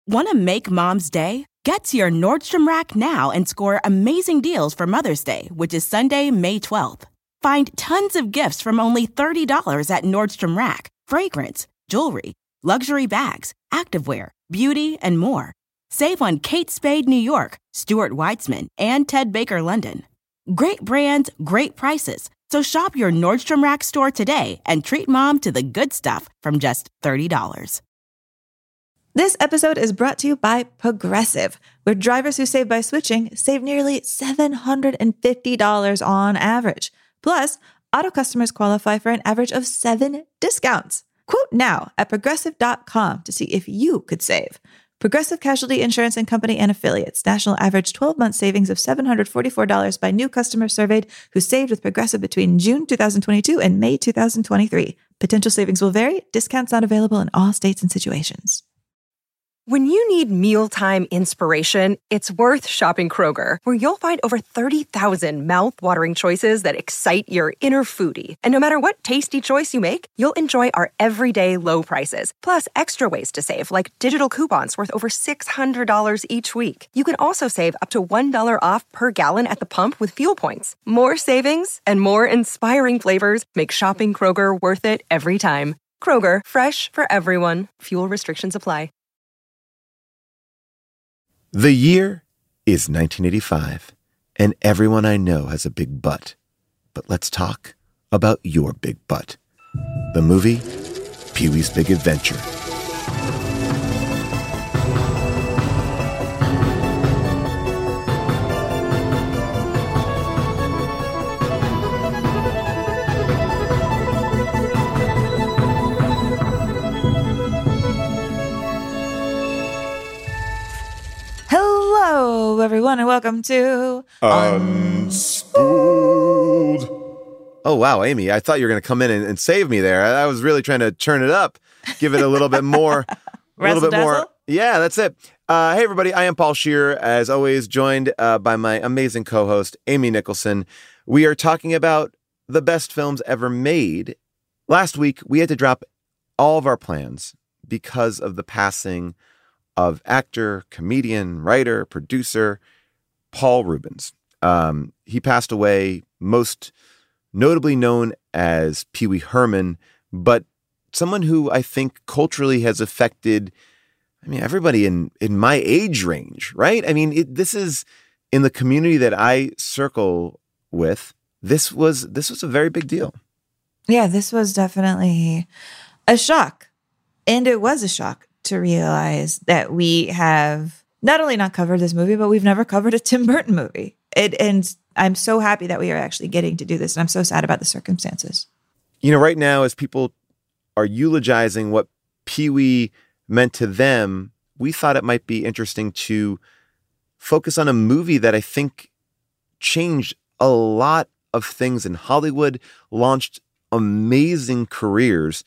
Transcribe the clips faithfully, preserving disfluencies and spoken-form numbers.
Want to make Mom's day? Get to your Nordstrom Rack now and score amazing deals for Mother's Day, which is Sunday, May twelfth. Find tons of gifts from only thirty dollars at Nordstrom Rack. Fragrance, jewelry, luxury bags, activewear, beauty, and more. Save on Kate Spade New York, Stuart Weitzman, and Ted Baker London. Great brands, great prices. So shop your Nordstrom Rack store today and treat Mom to the good stuff from just thirty dollars. This episode is brought to you by Progressive, where drivers who save by switching save nearly seven hundred fifty dollars on average. Plus, auto customers qualify for an average of seven discounts. Quote now at progressive dot com to see if you could save. Progressive Casualty Insurance and Company and Affiliates. National average twelve-month savings of seven hundred forty-four dollars by new customers surveyed who saved with Progressive between June twenty twenty-two and May twenty twenty-three. Potential savings will vary. Discounts not available in all states and situations. When you need mealtime inspiration, it's worth shopping Kroger, where you'll find over thirty thousand mouth-watering choices that excite your inner foodie. And no matter what tasty choice you make, you'll enjoy our everyday low prices, plus extra ways to save, like digital coupons worth over six hundred dollars each week. You can also save up to one dollar off per gallon at the pump with fuel points. More savings and more inspiring flavors make shopping Kroger worth it every time. Kroger, fresh for everyone. Fuel restrictions apply. The year is nineteen eighty-five, and everyone I know has a big butt. But let's talk about your big butt. The movie, Pee-wee's Big Adventure. Hello, everyone, and welcome to Unspooled. Oh, wow, Amy, I thought you were going to come in and, and save me there. I, I was really trying to turn it up, give it a little bit more. a little bit more. Yeah, that's it. Uh, hey, everybody, I am Paul Scheer, as always, joined uh, by my amazing co-host, Amy Nicholson. We are talking about the best films ever made. Last week, we had to drop all of our plans because of the passing of actor, comedian, writer, producer, Paul Reubens. Um, he passed away, most notably known as Pee Wee Herman, but someone who I think culturally has affected, I mean, everybody in, in my age range, right? I mean, it, this is, in the community that I circle with, this was this was a very big deal. Yeah, this was definitely a shock. And it was a shock to realize that we have not only not covered this movie, but we've never covered a Tim Burton movie. It, and I'm so happy that we are actually getting to do this. And I'm so sad about the circumstances. You know, right now, as people are eulogizing what Pee-wee meant to them, we thought it might be interesting to focus on a movie that I think changed a lot of things in Hollywood, launched amazing careers,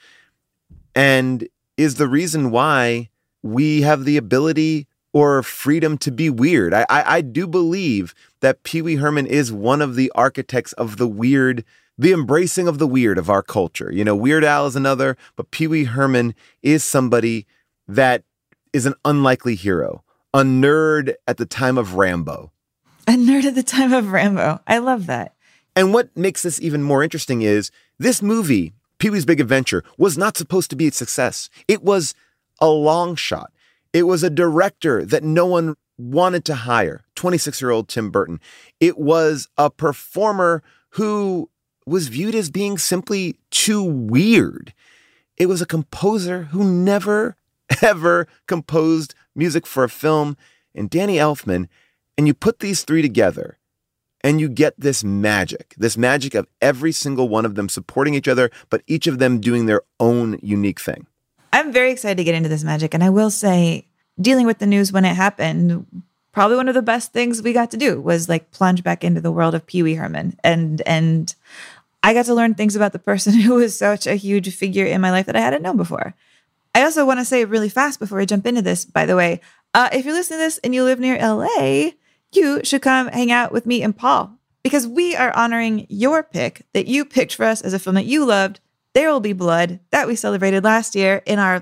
and is the reason why we have the ability or freedom to be weird. I, I, I do believe that Pee Wee Herman is one of the architects of the weird, the embracing of the weird of our culture. You know, Weird Al is another, but Pee Wee Herman is somebody that is an unlikely hero, a nerd at the time of Rambo. A nerd at the time of Rambo. I love that. And what makes this even more interesting is this movie, Pee-wee's Big Adventure, was not supposed to be a success. It was a long shot. It was a director that no one wanted to hire, twenty-six-year-old Tim Burton. It was a performer who was viewed as being simply too weird. It was a composer who never, ever composed music for a film, and Danny Elfman. And you put these three together, and you get this magic, this magic of every single one of them supporting each other, but each of them doing their own unique thing. I'm very excited to get into this magic. And I will say, dealing with the news when it happened, probably one of the best things we got to do was like plunge back into the world of Pee Wee Herman. And, and I got to learn things about the person who was such a huge figure in my life that I hadn't known before. I also want to say really fast before I jump into this, by the way, uh, if you're listening to this and you live near L A, you should come hang out with me and Paul, because we are honoring your pick that you picked for us as a film that you loved, There Will Be Blood, that we celebrated last year in our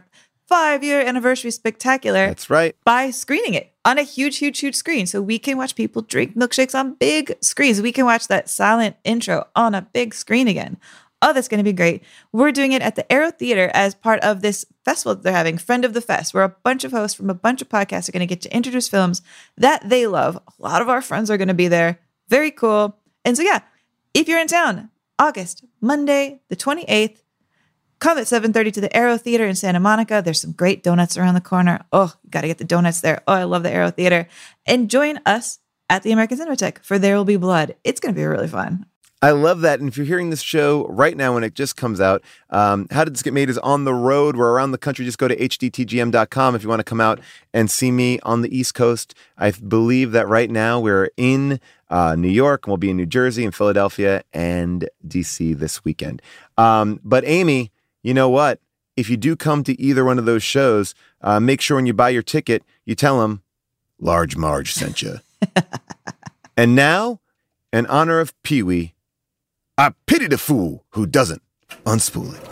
five-year anniversary spectacular. That's right. By screening it on a huge, huge, huge screen. So we can watch people drink milkshakes on big screens. We can watch that silent intro on a big screen again. Oh, that's going to be great. We're doing it at the Arrow Theater as part of this festival that they're having, Friend of the Fest, where a bunch of hosts from a bunch of podcasts are going to get to introduce films that they love. A lot of our friends are going to be there. Very cool. And so, yeah, if you're in town, August, Monday, the twenty-eighth, come at seven thirty to the Arrow Theater in Santa Monica. There's some great donuts around the corner. Oh, you got to get the donuts there. Oh, I love the Arrow Theater. And join us at the American Cinematheque for There Will Be Blood. It's going to be really fun. I love that. And if you're hearing this show right now when it just comes out, um, How Did This Get Made is on the road. We're around the country. Just go to H D T G M dot com if you want to come out and see me on the East Coast. I believe that right now we're in uh, New York, and we'll be in New Jersey and Philadelphia and D C this weekend. Um, but Amy, you know what? If you do come to either one of those shows, uh, make sure when you buy your ticket, you tell them, Large Marge sent you. And now, in honor of Pee-wee, I pity the fool who doesn't unspool it.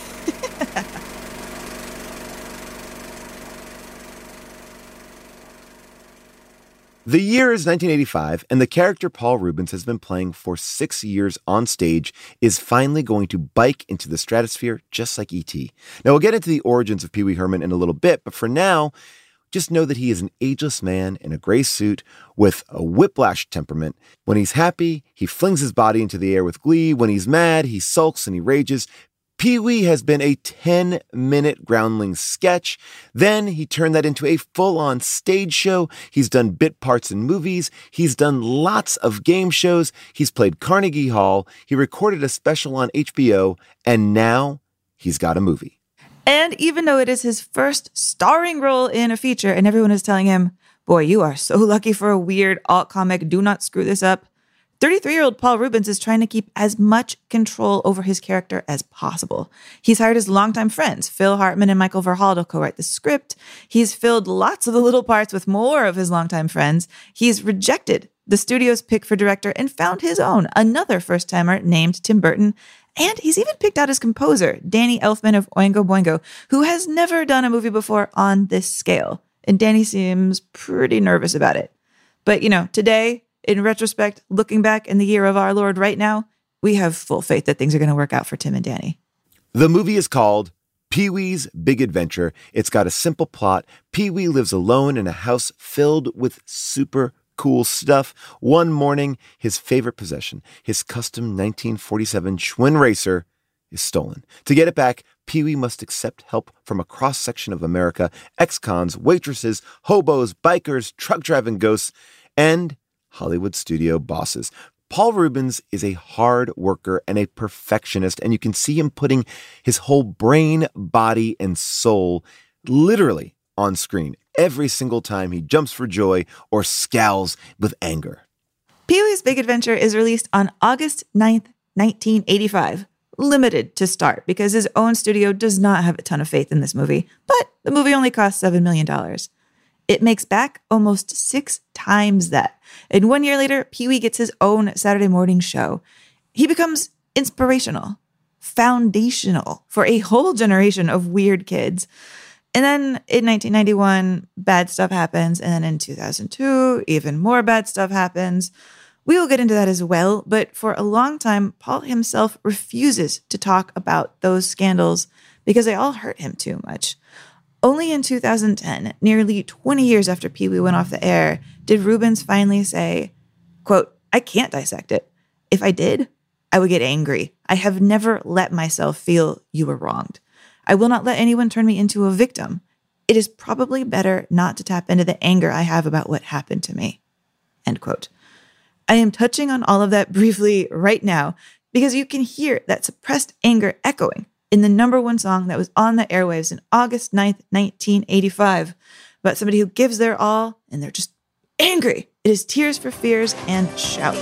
The year is nineteen eighty-five, and the character Paul Reubens has been playing for six years on stage is finally going to bike into the stratosphere just like E T. Now, we'll get into the origins of Pee Wee Herman in a little bit, but for now, just know that he is an ageless man in a gray suit with a whiplash temperament. When he's happy, he flings his body into the air with glee. When he's mad, he sulks and he rages. Pee-wee has been a ten-minute Groundlings sketch. Then he turned that into a full-on stage show. He's done bit parts in movies. He's done lots of game shows. He's played Carnegie Hall. He recorded a special on H B O. And now he's got a movie. And even though it is his first starring role in a feature, and everyone is telling him, boy, you are so lucky for a weird alt comic, do not screw this up, thirty-three-year-old Paul Reubens is trying to keep as much control over his character as possible. He's hired his longtime friends, Phil Hartman and Michael Verhal, to co-write the script. He's filled lots of the little parts with more of his longtime friends. He's rejected the studio's pick for director and found his own, another first-timer named Tim Burton. And he's even picked out his composer, Danny Elfman of Oingo Boingo, who has never done a movie before on this scale. And Danny seems pretty nervous about it. But, you know, today, in retrospect, looking back in the year of our Lord right now, we have full faith that things are going to work out for Tim and Danny. The movie is called Pee-wee's Big Adventure. It's got a simple plot. Pee-wee lives alone in a house filled with super cool stuff. One morning, his favorite possession, his custom nineteen forty-seven Schwinn Racer, is stolen. To get it back, Pee-wee must accept help from a cross-section of America, ex-cons, waitresses, hobos, bikers, truck-driving ghosts, and Hollywood studio bosses. Paul Reubens is a hard worker and a perfectionist, and you can see him putting his whole brain, body, and soul literally on screen every single time he jumps for joy or scowls with anger. Pee-wee's Big Adventure is released on August ninth, nineteen eighty-five. Limited to start because his own studio does not have a ton of faith in this movie, but the movie only cost seven million dollars. It makes back almost six times that. And one year later, Pee-wee gets his own Saturday morning show. He becomes inspirational, foundational for a whole generation of weird kids. And then in nineteen ninety-one, bad stuff happens. And then in two thousand two, even more bad stuff happens. We will get into that as well. But for a long time, Paul himself refuses to talk about those scandals because they all hurt him too much. Only in two thousand ten, nearly twenty years after Pee-wee went off the air, did Reubens finally say, quote, I can't dissect it. If I did, I would get angry. I have never let myself feel you were wronged. I will not let anyone turn me into a victim. It is probably better not to tap into the anger I have about what happened to me. End quote. I am touching on all of that briefly right now because you can hear that suppressed anger echoing in the number one song that was on the airwaves in August ninth, nineteen eighty-five, about somebody who gives their all and they're just angry. It is Tears for Fears and Shout.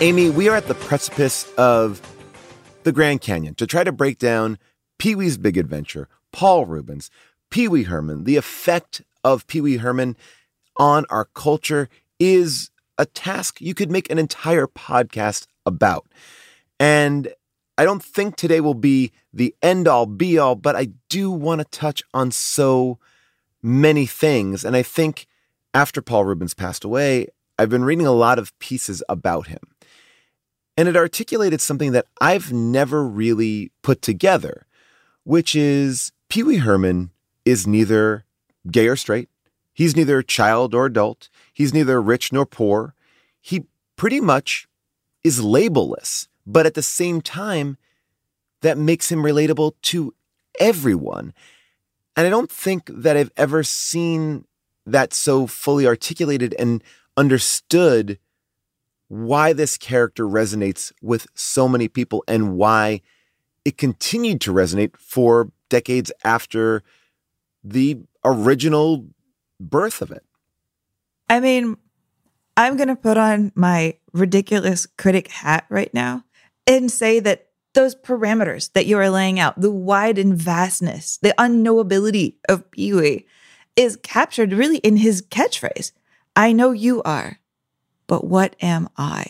Amy, we are at the precipice of the Grand Canyon to try to break down Pee-wee's Big Adventure, Paul Reubens, Pee-wee Herman. The effect of Pee-wee Herman on our culture is a task you could make an entire podcast about. And I don't think today will be the end-all, be-all, but I do want to touch on so many things. And I think after Paul Reubens passed away, I've been reading a lot of pieces about him. And it articulated something that I've never really put together, which is Pee-wee Herman is neither gay or straight. He's neither child or adult. He's neither rich nor poor. He pretty much is labelless, but at the same time, that makes him relatable to everyone. And I don't think that I've ever seen that so fully articulated and understood why this character resonates with so many people and why it continued to resonate for decades after the original birth of it. I mean, I'm going to put on my ridiculous critic hat right now and say that those parameters that you are laying out, the wide and vastness, the unknowability of Pee-wee is captured really in his catchphrase. I know you are, but what am I?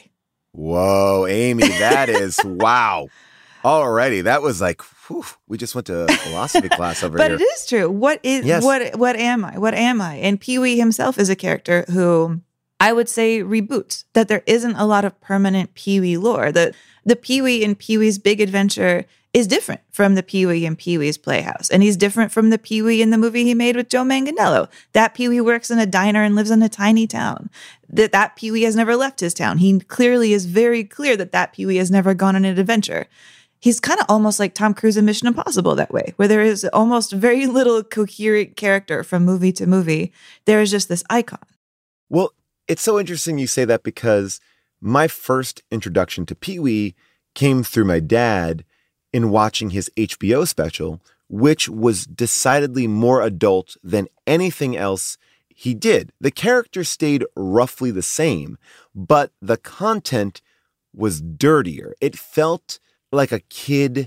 Whoa, Amy, that is, wow. Alrighty, that was like, whew, we just went to philosophy class over but here. But it is true. What is, yes. what, what am I? What am I? And Pee-wee himself is a character who I would say reboots, that there isn't a lot of permanent Pee-wee lore. The, the Pee-wee in Pee-wee's Big Adventure is different from the Pee-wee in Pee-wee's Playhouse. And he's different from the Pee-wee in the movie he made with Joe Manganiello. That Pee-wee works in a diner and lives in a tiny town. That that Pee-wee has never left his town. He clearly is very clear that that Pee-wee has never gone on an adventure. He's kind of almost like Tom Cruise in Mission Impossible that way, where there is almost very little coherent character from movie to movie. There is just this icon. Well, it's so interesting you say that because my first introduction to Pee-wee came through my dad in watching his H B O special, which was decidedly more adult than anything else he did. The character stayed roughly the same, but the content was dirtier. It felt like a kid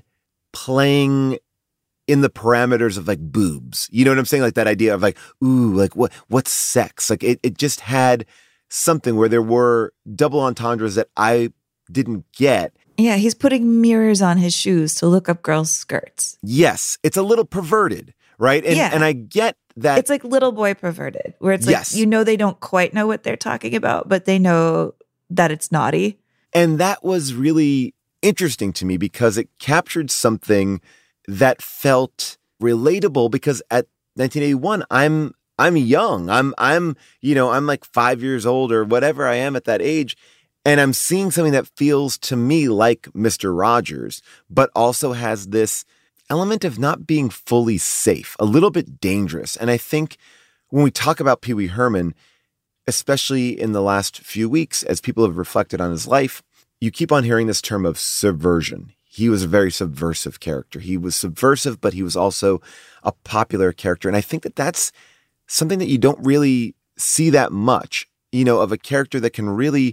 playing in the parameters of like boobs. You know what I'm saying? Like that idea of like, ooh, like what, what's sex? Like it, it just had something where there were double entendres that I didn't get. Yeah, he's putting mirrors on his shoes to look up girls' skirts. Yes, it's a little perverted, right? And, yeah. and I get that. It's like little boy perverted, where it's like, yes. you know, they don't quite know what they're talking about, but they know that it's naughty. And that was really interesting to me because it captured something that felt relatable because at nineteen eighty-one, I'm I'm young. I'm I'm, you know, I'm like five years old or whatever I am at that age. And I'm seeing something that feels to me like Mister Rogers, but also has this element of not being fully safe, a little bit dangerous. And I think when we talk about Pee-wee Herman, especially in the last few weeks, as people have reflected on his life, you keep on hearing this term of subversion. He was a very subversive character. He was subversive, but he was also a popular character. And I think that that's something that you don't really see that much, you know, of a character that can really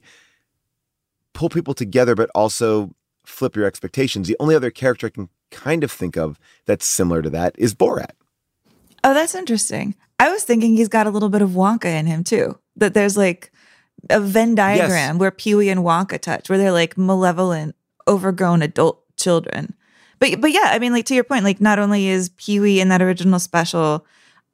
pull people together, but also flip your expectations. The only other character I can kind of think of that's similar to that is Borat. Oh, that's interesting. I was thinking he's got a little bit of Wonka in him too. That there's like a Venn diagram yes. where Pee-wee and Wonka touch, where they're like malevolent, overgrown adult children. But but yeah, I mean, like to your point, like not only is Pee-wee in that original special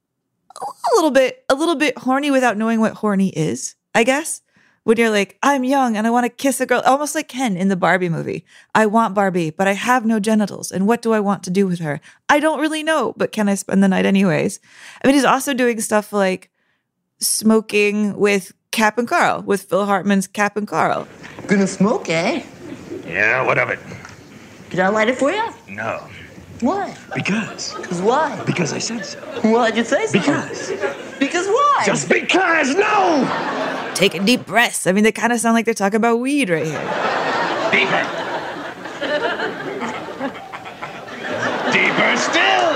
a little bit a little bit horny without knowing what horny is, I guess. When you're like, I'm young and I want to kiss a girl, almost like Ken in the Barbie movie. I want Barbie, but I have no genitals. And what do I want to do with her? I don't really know, but can I spend the night anyways? I mean, he's also doing stuff like smoking with Cap and Carl, with Phil Hartman's Cap and Carl. Gonna smoke, eh? Yeah, what of it? Can I light it for you? No. Why? Because. Because why? Because I said so. Why'd you say so? Because. Because why? Just because, no! Taking deep breaths. I mean, they kind of sound like they're talking about weed right here. Deeper. Deeper still.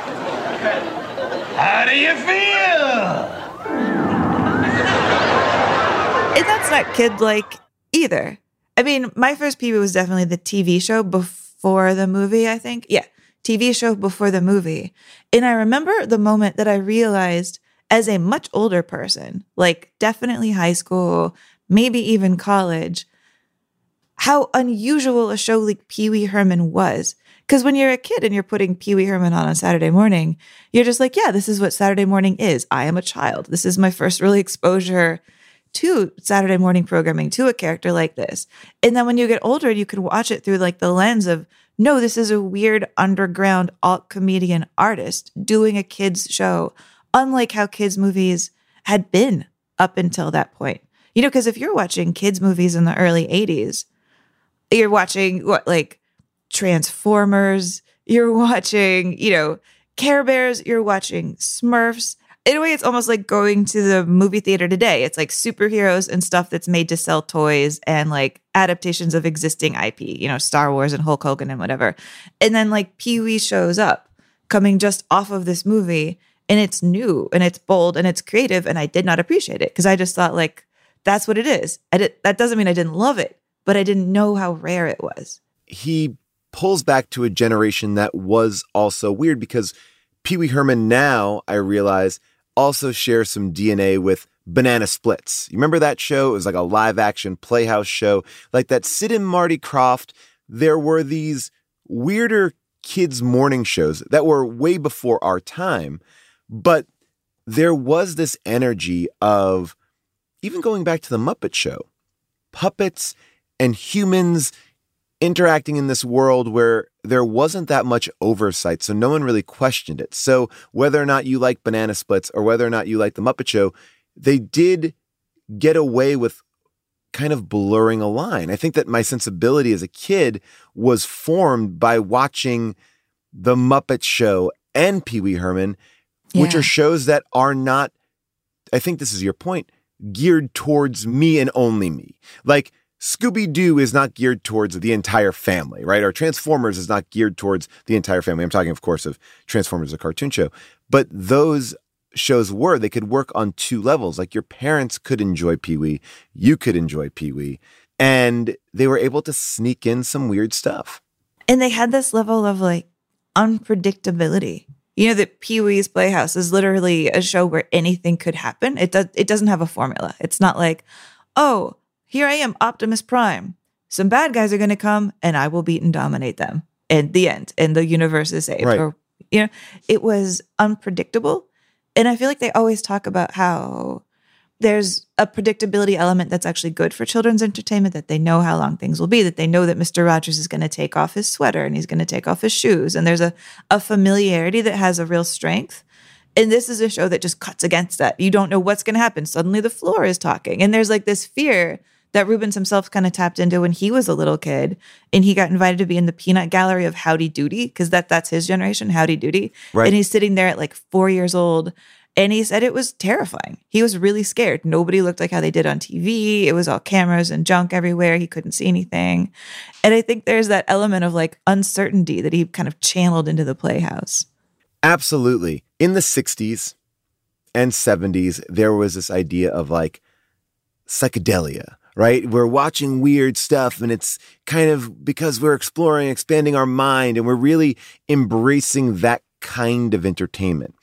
How do you feel? And that's not kid-like either. I mean, my first Pee Wee was definitely the T V show before the movie, I think. Yeah, T V show before the movie. And I remember the moment that I realized as a much older person, like definitely high school, maybe even college, how unusual a show like Pee Wee Herman was. Because when you're a kid and you're putting Pee Wee Herman on on Saturday morning, you're just like, yeah, this is what Saturday morning is. I am a child. This is my first really exposure to Saturday morning programming, to a character like this. And then when you get older, you can watch it through like the lens of, no, this is a weird underground alt comedian artist doing a kid's show, unlike how kids' movies had been up until that point. You know, because if you're watching kids' movies in the early eighties, you're watching what, like Transformers, you're watching, you know, Care Bears, you're watching Smurfs. In a way, it's almost like going to the movie theater today. It's like superheroes and stuff that's made to sell toys and like adaptations of existing I P, you know, Star Wars and Hulk Hogan and whatever. And then like Pee Wee shows up coming just off of this movie, and it's new and it's bold and it's creative. And I did not appreciate it because I just thought like, that's what it is. I did, that doesn't mean I didn't love it, but I didn't know how rare it was. He pulls back to a generation that was also weird because Pee Wee Herman now, I realize, also shares some D N A with Banana Splits. You remember that show? It was like a live action Playhouse show. Like that Sid and Marty Krofft, there were these weirder kids' morning shows that were way before our time. But there was this energy of, even going back to the Muppet Show, puppets and humans interacting in this world where there wasn't that much oversight, so no one really questioned it. So whether or not you like Banana Splits or whether or not you like The Muppet Show, they did get away with kind of blurring a line. I think that my sensibility as a kid was formed by watching The Muppet Show and Pee Wee Herman, yeah. which are shows that are not, I think this is your point, geared towards me and only me. Like, Scooby-Doo is not geared towards the entire family, right? Or Transformers is not geared towards the entire family. I'm talking, of course, of Transformers, a cartoon show. But those shows were, they could work on two levels. Like your parents could enjoy Pee-wee, you could enjoy Pee-wee, and they were able to sneak in some weird stuff. And they had this level of like unpredictability. You know that Pee-wee's Playhouse is literally a show where anything could happen. It does. It doesn't have a formula. It's not like, oh, here I am, Optimus Prime. Some bad guys are going to come and I will beat and dominate them. And the end. And the universe is saved. Right. Or, you know, it was unpredictable. And I feel like they always talk about how there's a predictability element that's actually good for children's entertainment, that they know how long things will be, that they know that Mister Rogers is going to take off his sweater and he's going to take off his shoes. And there's a, a familiarity that has a real strength. And this is a show that just cuts against that. You don't know what's going to happen. Suddenly the floor is talking. And there's like this fear that Rubens himself kind of tapped into when he was a little kid, and he got invited to be in the peanut gallery of Howdy Doody, because that that's his generation, Howdy Doody. Right. And he's sitting there at like four years old, and he said it was terrifying. He was really scared. Nobody looked like how they did on T V. It was all cameras and junk everywhere. He couldn't see anything. And I think there's that element of like uncertainty that he kind of channeled into the Playhouse. Absolutely. In the sixties and seventies, there was this idea of like psychedelia, right? We're watching weird stuff, and it's kind of because we're exploring, expanding our mind, and we're really embracing that kind of entertainment.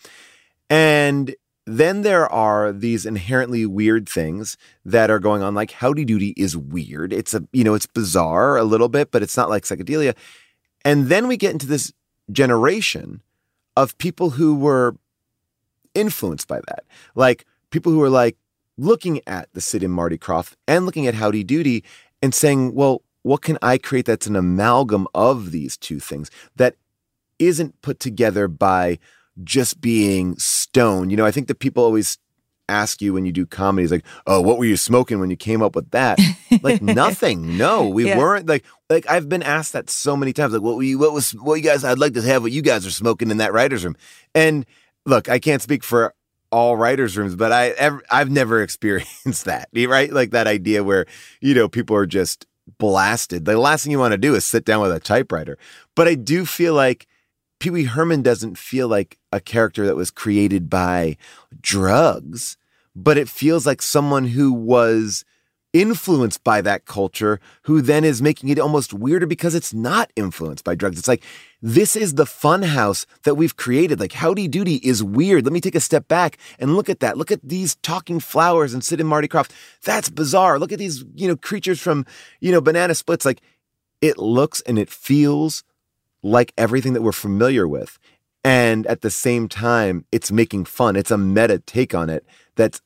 And then there are these inherently weird things that are going on, like Howdy Doody is weird. It's a, you know, it's bizarre a little bit, but it's not like psychedelia. And then we get into this generation of people who were influenced by that. Like people who were like, looking at the Sid and Marty Krofft and looking at Howdy Doody and saying, well, what can I create that's an amalgam of these two things that isn't put together by just being stoned? You know, I think that people always ask you when you do comedies, like, oh, what were you smoking when you came up with that? Like nothing. No, we yeah. weren't like, like I've been asked that so many times. Like, what were you, what was, what you guys, I'd like to have what you guys are smoking in that writer's room. And look, I can't speak for all writers' rooms, but I ever, I've never experienced that, right? Like that idea where, you know, people are just blasted. The last thing you want to do is sit down with a typewriter. But I do feel like Pee Wee Herman doesn't feel like a character that was created by drugs, but it feels like someone who was influenced by that culture who then is making it almost weirder because it's not influenced by drugs. It's like, this is the fun house that we've created. Like, Howdy Doody is weird. Let me take a step back and look at that. Look at these talking flowers and Sid and Marty Krofft. That's bizarre. Look at these, you know, creatures from, you know, Banana Splits. Like, it looks and it feels like everything that we're familiar with. And at the same time, it's making fun. It's a meta take on it that's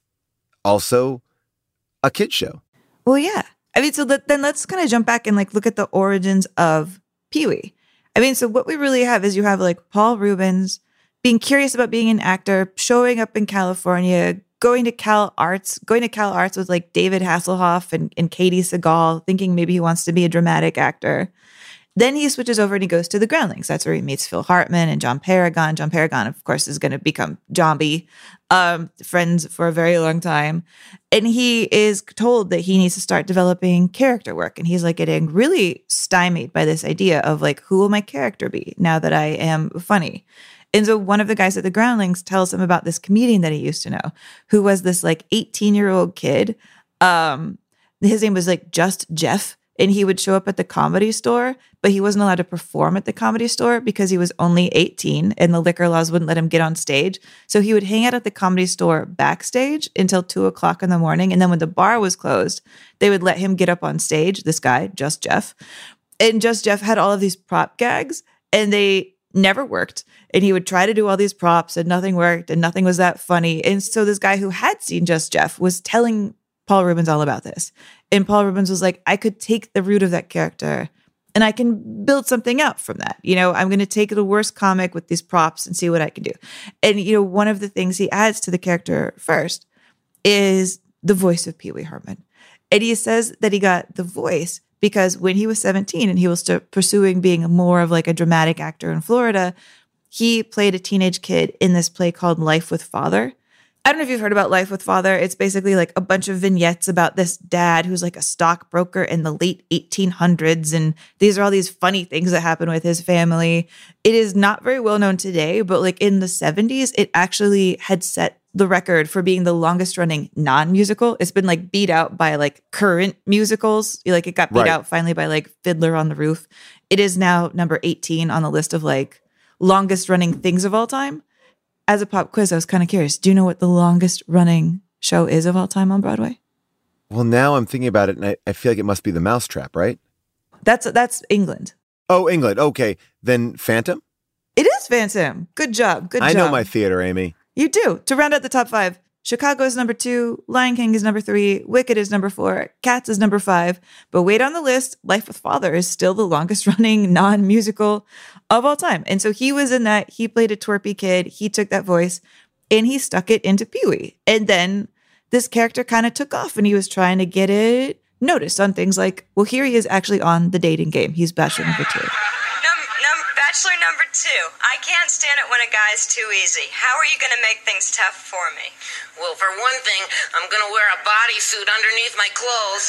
also a kid's show. Well, yeah. I mean, so let, then let's kind of jump back and like look at the origins of Pee-wee. I mean, so what we really have is you have like Paul Reubens being curious about being an actor, showing up in California, going to Cal Arts, going to Cal Arts with like David Hasselhoff and, and Katie Seagal, thinking maybe he wants to be a dramatic actor. Then he switches over and he goes to the Groundlings. That's where he meets Phil Hartman and John Paragon. John Paragon, of course, is going to become Zombie, um, friends for a very long time. And he is told that he needs to start developing character work. And he's like getting really stymied by this idea of like, who will my character be now that I am funny? And so one of the guys at the Groundlings tells him about this comedian that he used to know, who was this like eighteen-year-old kid. Um, his name was like Just Jeff. And he would show up at the Comedy Store, but he wasn't allowed to perform at the Comedy Store because he was only eighteen and the liquor laws wouldn't let him get on stage. So he would hang out at the Comedy Store backstage until two o'clock in the morning. And then when the bar was closed, they would let him get up on stage, this guy, Just Jeff. And Just Jeff had all of these prop gags and they never worked. And he would try to do all these props and nothing worked and nothing was that funny. And so this guy who had seen Just Jeff was telling Paul Reubens all about this. And Paul Reubens was like, I could take the root of that character and I can build something out from that. You know, I'm going to take the worst comic with these props and see what I can do. And, you know, one of the things he adds to the character first is the voice of Pee-wee Herman. And he says that he got the voice because when he was seventeen and he was still pursuing being more of like a dramatic actor in Florida, he played a teenage kid in this play called Life with Father. I don't know if you've heard about Life with Father. It's basically like a bunch of vignettes about this dad who's like a stockbroker in the late eighteen hundreds. And these are all these funny things that happen with his family. It is not very well known today, but like in the seventies, it actually had set the record for being the longest running non-musical. It's been like beat out by like current musicals. Like it got beat right. out finally by like Fiddler on the Roof. It is now number eighteen on the list of like longest running things of all time. As a pop quiz, I was kind of curious. Do you know what the longest running show is of all time on Broadway? Well, now I'm thinking about it, and I, I feel like it must be The Mousetrap, right? That's that's England. Oh, England. Okay. Then Phantom? It is Phantom. Good job. Good I job. know my theater, Amy. You do. To round out the top five, Chicago is number two, Lion King is number three, Wicked is number four, Cats is number five. But wait on the list, Life with Father is still the longest running non-musical of all time. And so he was in that. He played a twerpy kid. He took that voice and he stuck it into Pee-wee. And then this character kind of took off and he was trying to get it noticed on things like, well, here he is actually on The Dating Game. He's Bachelor number two. Num- num- bachelor number two. I can't stand it when a guy's too easy. How are you going to make things tough for me? Well, for one thing, I'm going to wear a bodysuit underneath my clothes.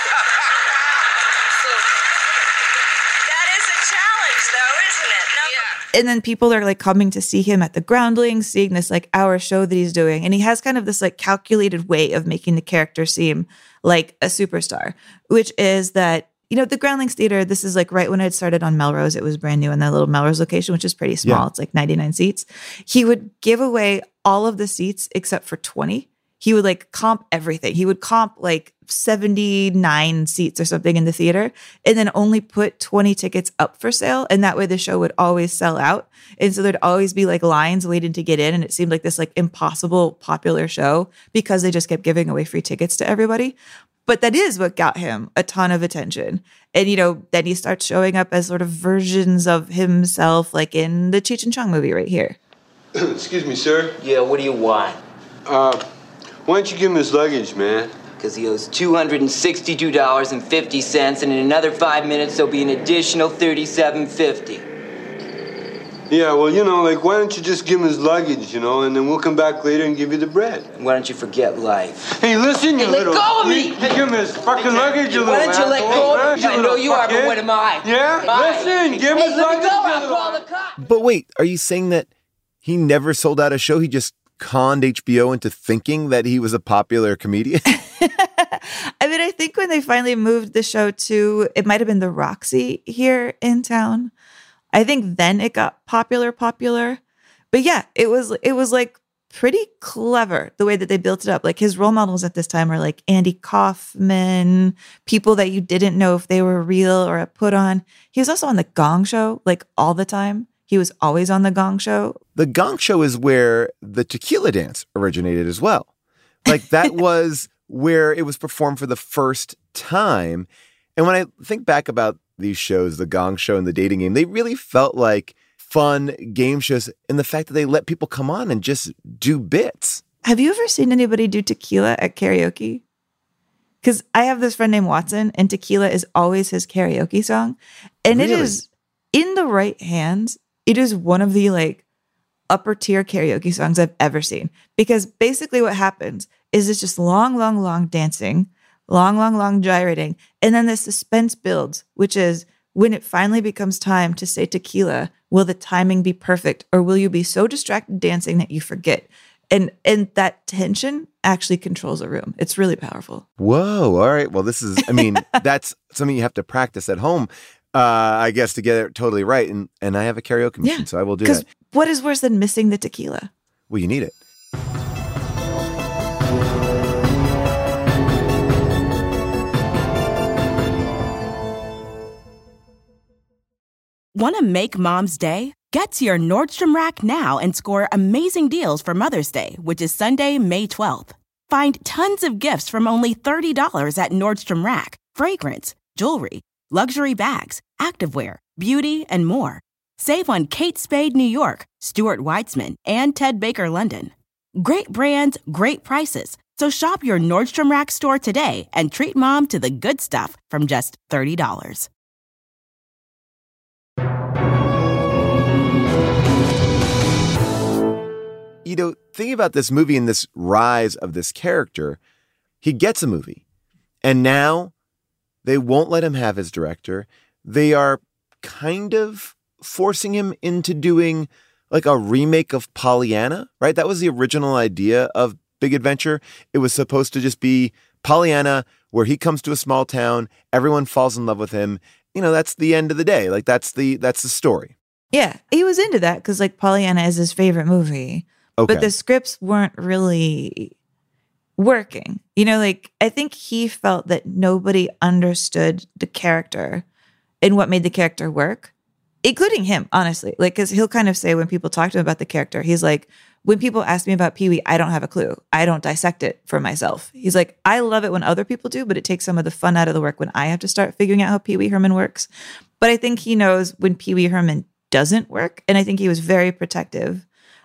So, that is a challenge, though, isn't it? No, yeah. And then people are like coming to see him at the Groundlings, seeing this like hour show that he's doing. And he has kind of this like calculated way of making the character seem like a superstar, which is that, you know, the Groundlings Theater, this is like right when it started on Melrose. It was brand new in that little Melrose location, which is pretty small. Yeah. It's like ninety-nine seats. He would give away all of the seats except for twenty. He would like comp everything. He would comp like seventy-nine seats or something in the theater and then only put twenty tickets up for sale. And that way the show would always sell out. And so there'd always be like lines waiting to get in. And it seemed like this like impossible popular show because they just kept giving away free tickets to everybody. But that is what got him a ton of attention. And, you know, then he starts showing up as sort of versions of himself, like in the Cheech and Chong movie right here. Excuse me, sir. Yeah, what do you want? Uh, why don't you give him his luggage, man? Because he owes two hundred sixty-two dollars and fifty cents, and in another five minutes, there'll be an additional thirty-seven fifty. Yeah, well, you know, like, why don't you just give him his luggage, you know, and then we'll come back later and give you the bread. Why don't you forget life? Hey, listen, you Hey, let little... go of me! Hey, give him his fucking luggage, you little Why don't you let asshole, go of me? man, I you know little you are, but fuckhead. what am I? Yeah? Bye. Listen, give him Hey, his let luggage, me go, you I'll little... call the cops. But wait, are you saying that he never sold out a show? He just conned H B O into thinking that he was a popular comedian? I mean, I think when they finally moved the show to, it might have been the Roxy here in town. I think then it got popular, popular. But yeah, it was, it was like pretty clever the way that they built it up. Like his role models at this time are like Andy Kaufman, people that you didn't know if they were real or a put on. He was also on the Gong Show, like all the time. He was always on the Gong Show. The Gong Show is where the tequila dance originated as well. Like that was where it was performed for the first time. And when I think back about these shows, the Gong Show and the Dating Game, they really felt like fun game shows in the fact that they let people come on and just do bits. Have you ever seen anybody do tequila at karaoke? Because I have this friend named Watson, and tequila is always his karaoke song. And really? It is, in the right hands, it is one of the like upper tier karaoke songs I've ever seen. Because basically what happens is it's just long, long, long dancing, long, long, long gyrating. And then the suspense builds, which is when it finally becomes time to say tequila, will the timing be perfect? Or will you be so distracted dancing that you forget? And and that tension actually controls a room. It's really powerful. Whoa. All right. Well, this is, I mean, that's something you have to practice at home. Uh, I guess to get it totally right. And and I have a karaoke machine, yeah, so I will do that. What is worse than missing the tequila? Well, you need it. Want to make Mom's day? Get to your Nordstrom Rack now and score amazing deals for Mother's Day, which is Sunday, May twelfth. Find tons of gifts from only thirty dollars at Nordstrom Rack. Fragrance, jewelry, luxury bags, activewear, beauty, and more. Save on Kate Spade New York, Stuart Weitzman, and Ted Baker London. Great brands, great prices. So shop your Nordstrom Rack store today and treat Mom to the good stuff from just thirty dollars. You know, thinking about this movie and this rise of this character, he gets a movie. And now they won't let him have his director. They are kind of forcing him into doing like a remake of Pollyanna, right? That was the original idea of Big Adventure. It was supposed to just be Pollyanna, where he comes to a small town, everyone falls in love with him. You know, that's the end of the day. Like that's the that's the story. Yeah, he was into that because like Pollyanna is his favorite movie. Okay. But the scripts weren't really working. You know, like I think he felt that nobody understood the character and what made the character work, including him, honestly. Like, because he'll kind of say when people talk to him about the character, he's like, when people ask me about Pee-wee, I don't have a clue. I don't dissect it for myself. He's like, I love it when other people do, but it takes some of the fun out of the work when I have to start figuring out how Pee-wee Herman works. But I think he knows when Pee-wee Herman doesn't work. And I think he was very protective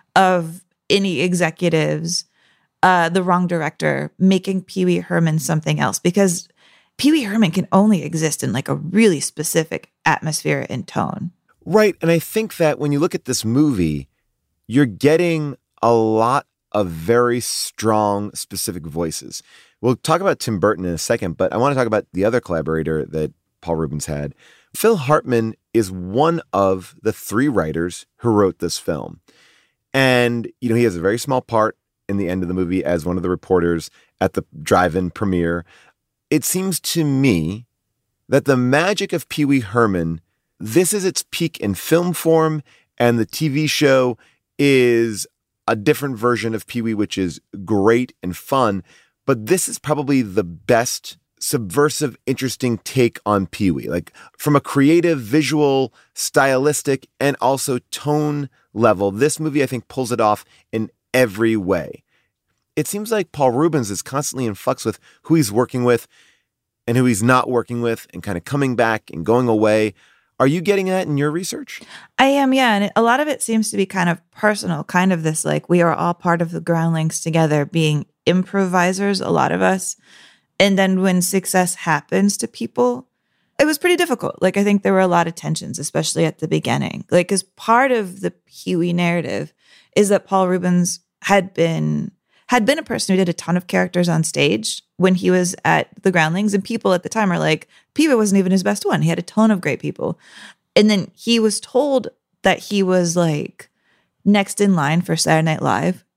of any executives, uh, the wrong director, making Pee-wee Herman something else. Because Pee-wee Herman can only exist in like a really specific atmosphere and tone. Right. And I think that when you look at this movie, you're getting a lot of very strong, specific voices. We'll talk about Tim Burton in a second, but I want to talk about the other collaborator that Paul Reubens had. Phil Hartman is one of the three writers who wrote this film. And, you know, he has a very small part in the end of the movie as one of the reporters at the drive-in premiere. It seems to me that the magic of Pee-wee Herman, this is its peak in film form, and the T V show is a different version of Pee-wee, which is great and fun. But this is probably the best subversive, interesting take on Pee-wee. Like from a creative, visual, stylistic, and also tone level, this movie, I think, pulls it off in every way. It seems like Paul Reubens is constantly in flux with who he's working with and who he's not working with and kind of coming back and going away. Are you getting that in your research? I am, yeah. And a lot of it seems to be kind of personal, kind of this like we are all part of the Groundlings together, being improvisers, a lot of us. And then when success happens to people, it was pretty difficult. Like, I think there were a lot of tensions, especially at the beginning. Like, as part of the Pee-wee narrative is that Paul Reubens had been had been a person who did a ton of characters on stage when he was at the Groundlings. And people at the time are like, Pee-wee wasn't even his best one. He had a ton of great people. And then he was told that he was like next in line for Saturday Night Live.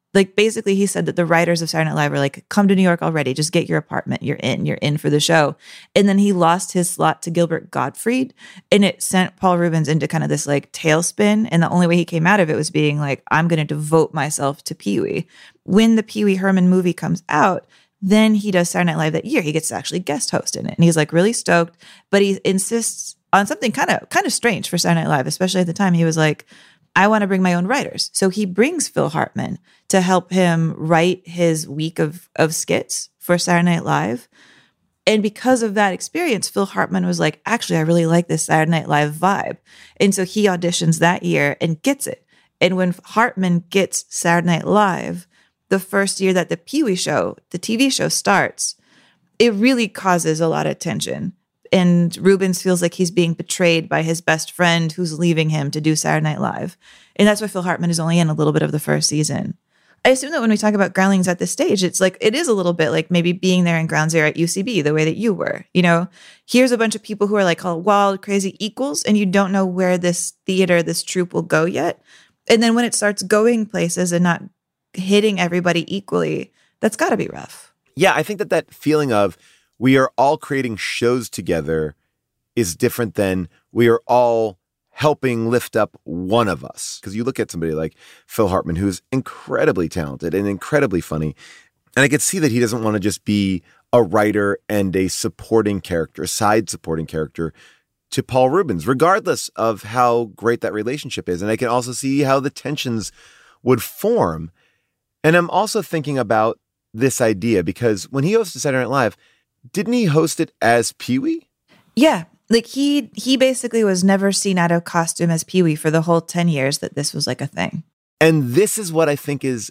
Like, basically, he said that the writers of Saturday Night Live were like, come to New York already. Just get your apartment. You're in. You're in for the show. And then he lost his slot to Gilbert Gottfried. And it sent Paul Reubens into kind of this like tailspin. And the only way he came out of it was being like, I'm going to devote myself to Pee-wee. When the Pee-wee Herman movie comes out, then he does Saturday Night Live that year. He gets to actually guest host in it. And he's like really stoked. But he insists on something kind of kind of strange for Saturday Night Live, especially at the time. He was like, I want to bring my own writers. So he brings Phil Hartman to help him write his week of, of skits for Saturday Night Live. And because of that experience, Phil Hartman was like, actually, I really like this Saturday Night Live vibe. And so he auditions that year and gets it. And when Hartman gets Saturday Night Live, the first year that the Pee-wee show, the T V show starts, it really causes a lot of tension. And Reubens feels like he's being betrayed by his best friend who's leaving him to do Saturday Night Live. And that's why Phil Hartman is only in a little bit of the first season. I assume that when we talk about Groundlings at this stage, it's like, it is a little bit like maybe being there in Ground Zero at U C B, the way that you were. You know, here's a bunch of people who are like all wild, crazy equals, and you don't know where this theater, this troupe will go yet. And then when it starts going places and not hitting everybody equally, that's got to be rough. Yeah, I think that that feeling of, we are all creating shows together is different than we are all helping lift up one of us. Because you look at somebody like Phil Hartman, who's incredibly talented and incredibly funny. And I could see that he doesn't want to just be a writer and a supporting character, a side supporting character to Paul Reubens, regardless of how great that relationship is. And I can also see how the tensions would form. And I'm also thinking about this idea because when he hosted Saturday Night Live, didn't he host it as Pee-wee? Yeah. Like he he basically was never seen out of costume as Pee-wee for the whole ten years that this was like a thing. And this is what I think is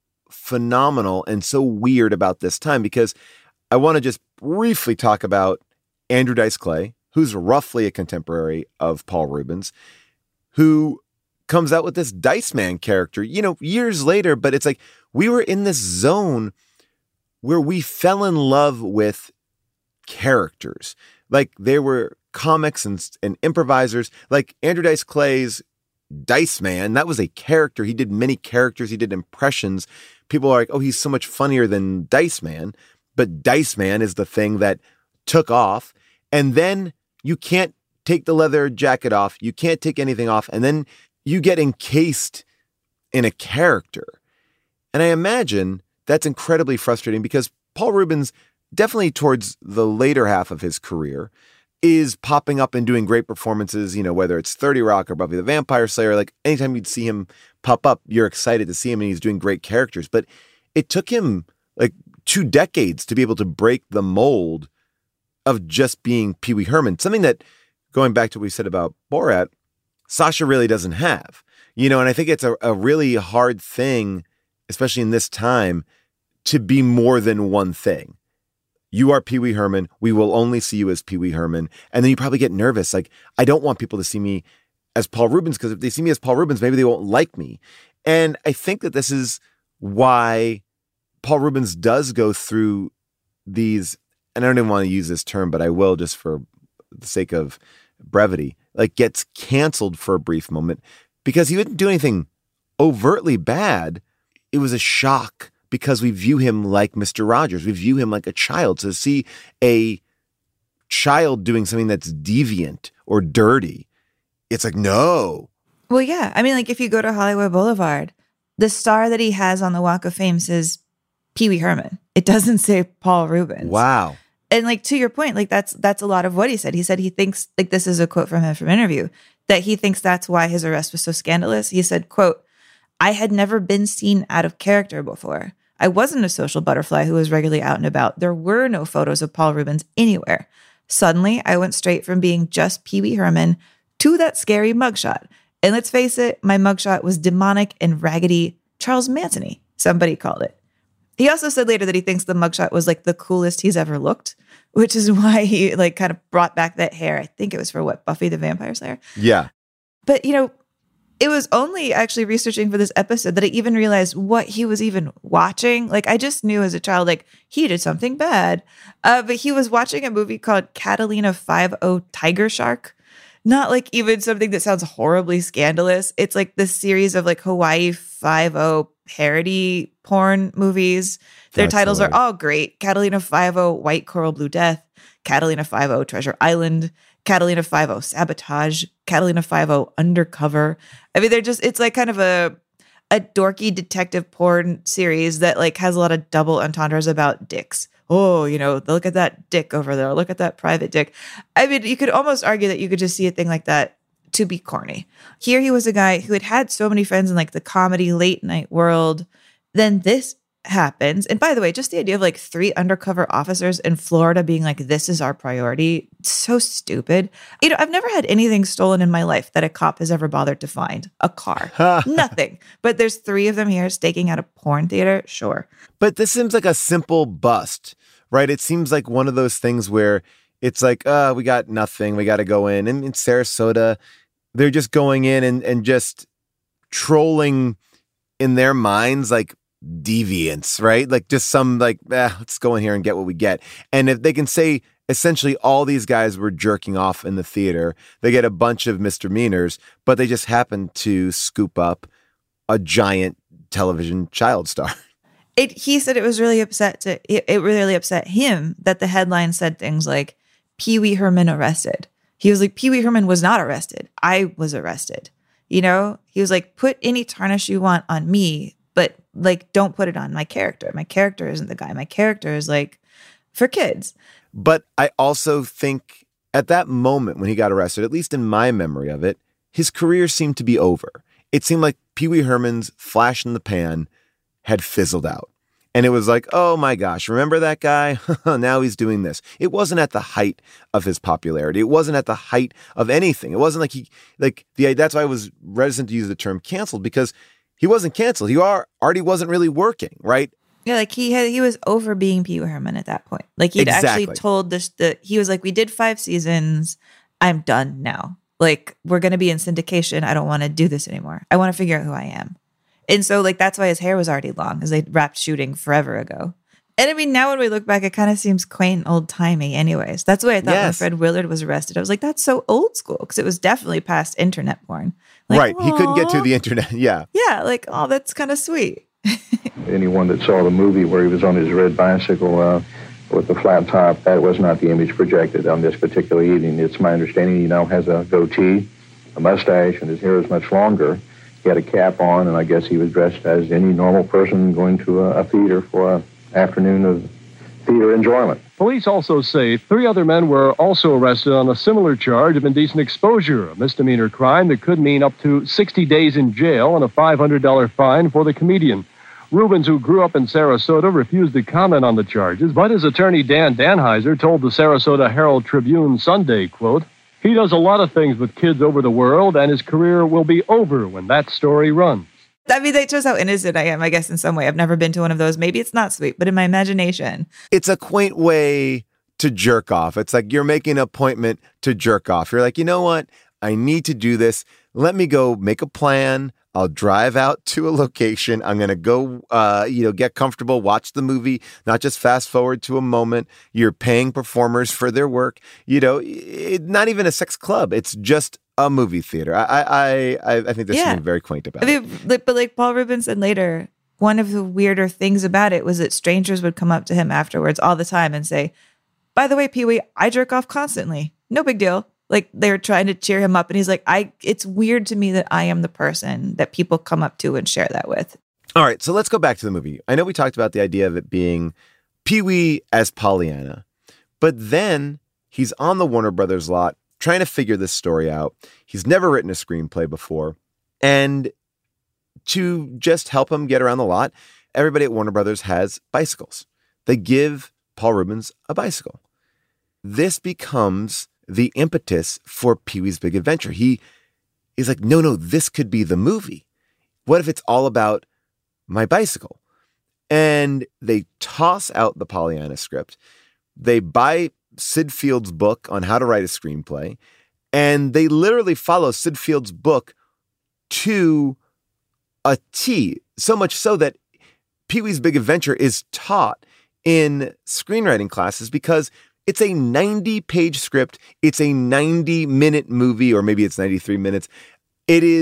phenomenal and so weird about this time, because I want to just briefly talk about Andrew Dice Clay, who's roughly a contemporary of Paul Reubens, who comes out with this Dice Man character, you know, years later. But it's like we were in this zone where we fell in love with characters. Like there were comics and, and improvisers, like Andrew Dice Clay's Dice Man. That was a character. He did many characters. He did impressions. People are like, oh, he's so much funnier than Dice Man. But Dice Man is the thing that took off. And then you can't take the leather jacket off. You can't take anything off. And then you get encased in a character. And I imagine that's incredibly frustrating because Paul Reubens, definitely towards the later half of his career, is popping up and doing great performances, you know, whether it's thirty Rock or Buffy the Vampire Slayer. Like anytime you'd see him pop up, you're excited to see him and he's doing great characters. But it took him like two decades to be able to break the mold of just being Pee-wee Herman. Something that, going back to what we said about Borat, Sacha really doesn't have. You know, and I think it's a, a really hard thing, especially in this time, to be more than one thing. You are Pee-wee Herman. We will only see you as Pee-wee Herman. And then you probably get nervous. Like, I don't want people to see me as Paul Reubens, because if they see me as Paul Reubens, maybe they won't like me. And I think that this is why Paul Reubens does go through these, and I don't even want to use this term, but I will just for the sake of brevity, like gets canceled for a brief moment because he didn't do anything overtly bad. It was a shock because we view him like Mister Rogers. We view him like a child. So to see a child doing something that's deviant or dirty, it's like, no. Well, yeah. I mean, like if you go to Hollywood Boulevard, the star that he has on the Walk of Fame says Pee-wee Herman. It doesn't say Paul Reubens. Wow. And like to your point, like that's that's a lot of what he said. He said he thinks, like this is a quote from him from an interview, that he thinks that's why his arrest was so scandalous. He said, quote, I had never been seen out of character before. I wasn't a social butterfly who was regularly out and about. There were no photos of Paul Reubens anywhere. Suddenly, I went straight from being just Pee-wee Herman to that scary mugshot. And let's face it, my mugshot was demonic and raggedy Charles Manson-y, somebody called it. He also said later that he thinks the mugshot was like the coolest he's ever looked, which is why he like kind of brought back that hair. I think it was for what, Buffy the Vampire Slayer? Yeah. But, you know, it was only actually researching for this episode that I even realized what he was even watching. Like, I just knew as a child, like, he did something bad. Uh, but he was watching a movie called Catalina five oh Tiger Shark. Not like even something that sounds horribly scandalous. It's like this series of like Hawaii five oh parody porn movies. Their That's titles hilarious. are all great. Catalina Five-O, White Coral Blue Death, Catalina Five-O, Treasure Island, Catalina Five-O, Sabotage, Catalina Five-O, Undercover. I mean, they're just, it's like kind of a a dorky detective porn series that like has a lot of double entendres about dicks. Oh, you know, look at that dick over there. Look at that private dick. I mean, you could almost argue that you could just see a thing like that to be corny. Here he was a guy who had had so many friends in like the comedy late night world. Then this happens. And by the way, just the idea of like three undercover officers in Florida being like, this is our priority. So stupid. You know, I've never had anything stolen in my life that a cop has ever bothered to find. A car. Nothing. But there's three of them here staking out a porn theater. Sure. But this seems like a simple bust, right? It seems like one of those things where it's like, uh, we got nothing. We got to go in. And in Sarasota, they're just going in and, and just trolling in their minds, like, deviants, right? Like just some like, eh, let's go in here and get what we get. And if they can say essentially all these guys were jerking off in the theater, they get a bunch of misdemeanors, but they just happen to scoop up a giant television child star. It, he said it was really upset to, it, it really upset him that the headline said things like Pee Wee Herman arrested. He was like, Pee Wee Herman was not arrested. I was arrested. You know, he was like, put any tarnish you want on me, but like, don't put it on my character. My character isn't the guy. My character is like for kids. But I also think at that moment when he got arrested, at least in my memory of it, his career seemed to be over. It seemed like Pee Wee Herman's flash in the pan had fizzled out. And it was like, oh my gosh, remember that guy? Now he's doing this. It wasn't at the height of his popularity. It wasn't at the height of anything. It wasn't like he, like, the that's why I was reticent to use the term canceled, because he wasn't canceled. He are, already wasn't really working, right? Yeah, like he had, he was over being Pee Wee Herman at that point. Like he'd Exactly. actually told this, the, he was like, we did five seasons. I'm done now. Like, we're going to be in syndication. I don't want to do this anymore. I want to figure out who I am. And so, like, that's why his hair was already long, because they wrapped shooting forever ago. And I mean, now when we look back, it kind of seems quaint, old-timey anyways. That's why I thought Yes. when Fred Willard was arrested, I was like, that's so old school, because it was definitely past internet porn. Like, right. He couldn't get to aw. the internet. Yeah. Yeah, like, oh, that's kind of sweet. Anyone that saw the movie where he was on his red bicycle uh, with the flat top, that was not the image projected on this particular evening. It's my understanding he now has a goatee, a mustache, and his hair is much longer. He had a cap on, and I guess he was dressed as any normal person going to a, a theater for an afternoon of theater enjoyment. Police also say three other men were also arrested on a similar charge of indecent exposure, a misdemeanor crime that could mean up to sixty days in jail and a five hundred dollars fine for the comedian. Rubens, who grew up in Sarasota, refused to comment on the charges, but his attorney Dan Danheiser told the Sarasota Herald Tribune Sunday, quote, he does a lot of things with kids over the world, and his career will be over when that story runs. I mean, that shows how innocent I am, I guess, in some way. I've never been to one of those. Maybe it's not sweet, but in my imagination. It's a quaint way to jerk off. It's like you're making an appointment to jerk off. You're like, you know what? I need to do this. Let me go make a plan. I'll drive out to a location. I'm going to go, uh, you know, get comfortable, watch the movie, not just fast forward to a moment. You're paying performers for their work. You know, it, not even a sex club. It's just a movie theater. I I I, I think there's Yeah. something very quaint about I mean, it. like, but like Paul Rubens said later, one of the weirder things about it was that strangers would come up to him afterwards all the time and say, by the way, Pee Wee, I jerk off constantly. No big deal. Like they're trying to cheer him up. And he's like, I, it's weird to me that I am the person that people come up to and share that with. All right, so let's go back to the movie. I know we talked about the idea of it being Pee-wee as Pollyanna, but then he's on the Warner Brothers lot trying to figure this story out. He's never written a screenplay before. And to just help him get around the lot, everybody at Warner Brothers has bicycles. They give Paul Rubens a bicycle. This becomes the impetus for Pee-wee's Big Adventure. He is like, no, no, this could be the movie. What if it's all about my bicycle? And they toss out the Pollyanna script. They buy Sid Field's book on how to write a screenplay. And they literally follow Sid Field's book to a T. So much so that Pee-wee's Big Adventure is taught in screenwriting classes because it's a ninety-page script. It's a ninety-minute movie, or maybe it's ninety-three minutes. It is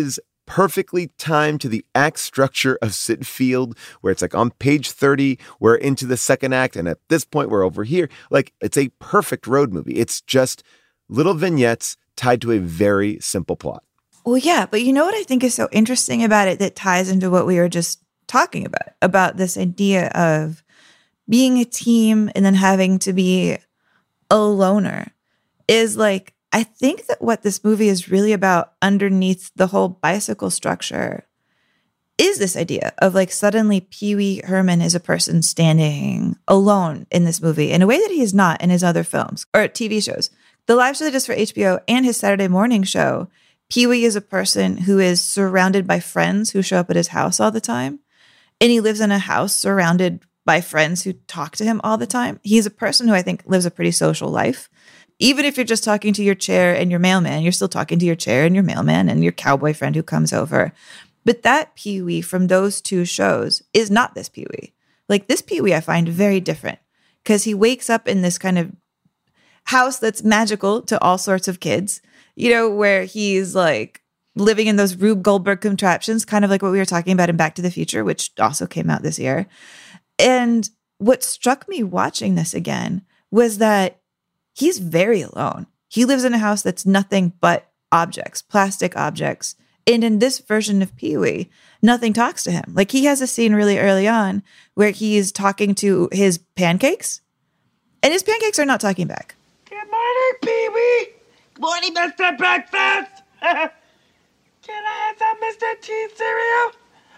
perfectly timed to the act structure of Sitfield, where it's like on page thirty, we're into the second act, and at this point, we're over here. Like, it's a perfect road movie. It's just little vignettes tied to a very simple plot. Well, yeah, but you know what I think is so interesting about it that ties into what we were just talking about, about this idea of being a team and then having to be a loner, is like, I think that what this movie is really about underneath the whole bicycle structure is this idea of like suddenly Pee Wee Herman is a person standing alone in this movie in a way that he is not in his other films or T V shows. The live show that he does for H B O and his Saturday morning show, Pee Wee is a person who is surrounded by friends who show up at his house all the time. And he lives in a house surrounded by friends who talk to him all the time. He's a person who I think lives a pretty social life. Even if you're just talking to your chair and your mailman, you're still talking to your chair and your mailman and your cowboy friend who comes over. But that Pee Wee from those two shows is not this Pee Wee. Like, this Pee Wee I find very different because he wakes up in this kind of house that's magical to all sorts of kids, you know, where he's like living in those Rube Goldberg contraptions, kind of like what we were talking about in Back to the Future, which also came out this year. And what struck me watching this again was that he's very alone. He lives in a house that's nothing but objects, plastic objects. And in this version of Pee Wee, nothing talks to him. Like, he has a scene really early on where he's talking to his pancakes, and his pancakes are not talking back. Good morning, Pee Wee. Good morning, Mister Breakfast. Can I have some Mister T cereal?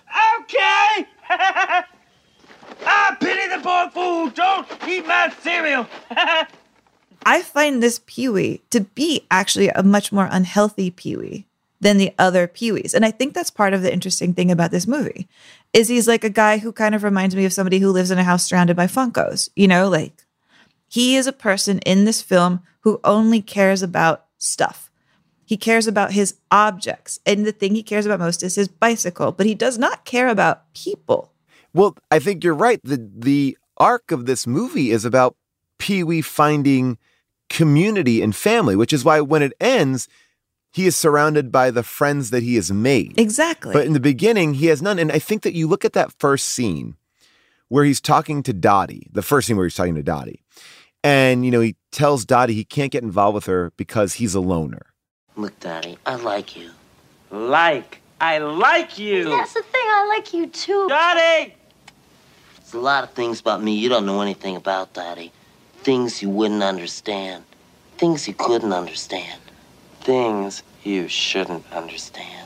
Okay. I pity the poor fool. Don't eat my cereal. I find this Pee Wee to be actually a much more unhealthy Pee Wee than the other Pee Wees. And I think that's part of the interesting thing about this movie is he's like a guy who kind of reminds me of somebody who lives in a house surrounded by Funkos. You know, like, he is a person in this film who only cares about stuff. He cares about his objects. And the thing he cares about most is his bicycle, but he does not care about people. Well, I think you're right. The the arc of this movie is about Pee Wee finding community and family, which is why when it ends, he is surrounded by the friends that he has made. Exactly. But in the beginning, he has none. And I think that you look at that first scene where he's talking to Dottie, the first scene where he's talking to Dottie, and, you know, he tells Dottie he can't get involved with her because he's a loner. Look, Dottie, I like you. Like. I like you. That's the thing. I like you, too. Dottie! There's a lot of things about me you don't know anything about, Dottie. Things you wouldn't understand. Things you couldn't understand. Things you shouldn't understand.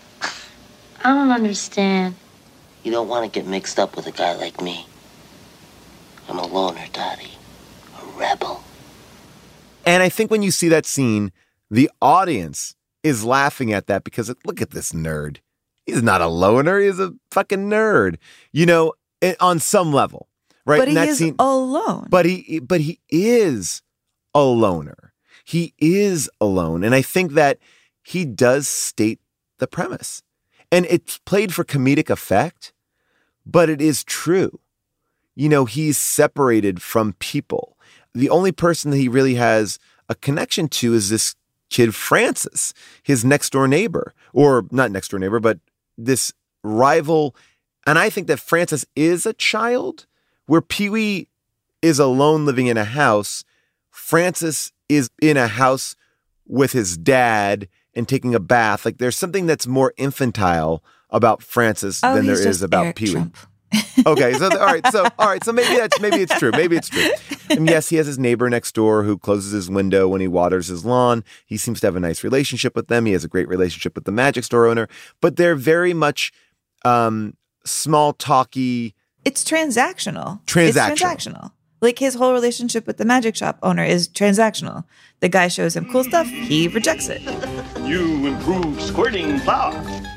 I don't understand. You don't want to get mixed up with a guy like me. I'm a loner, Dottie. A rebel. And I think when you see that scene, the audience is laughing at that because look at this nerd. He's not a loner. He's a fucking nerd, you know, on some level, right? But he that is scene, alone. But he, but he is a loner. He is alone. And I think that he does state the premise. And it's played for comedic effect, but it is true. You know, he's separated from people. The only person that he really has a connection to is this kid Francis, his next door neighbor, or not next door neighbor, but this rival. And I think that Francis is a child where Pee Wee is alone living in a house. Francis is in a house with his dad and taking a bath. Like, there's something that's more infantile about Francis oh, than there is is about Eric Pee Wee. Trump. Okay, so all right, so all right, so maybe that's maybe it's true. Maybe it's true. And yes, he has his neighbor next door who closes his window when he waters his lawn. He seems to have a nice relationship with them. He has a great relationship with the magic store owner, but they're very much um, small talky. It's transactional. Transactional. It's transactional. Like, his whole relationship with the magic shop owner is transactional. The guy shows him cool stuff. He rejects it. You improved squirting flour.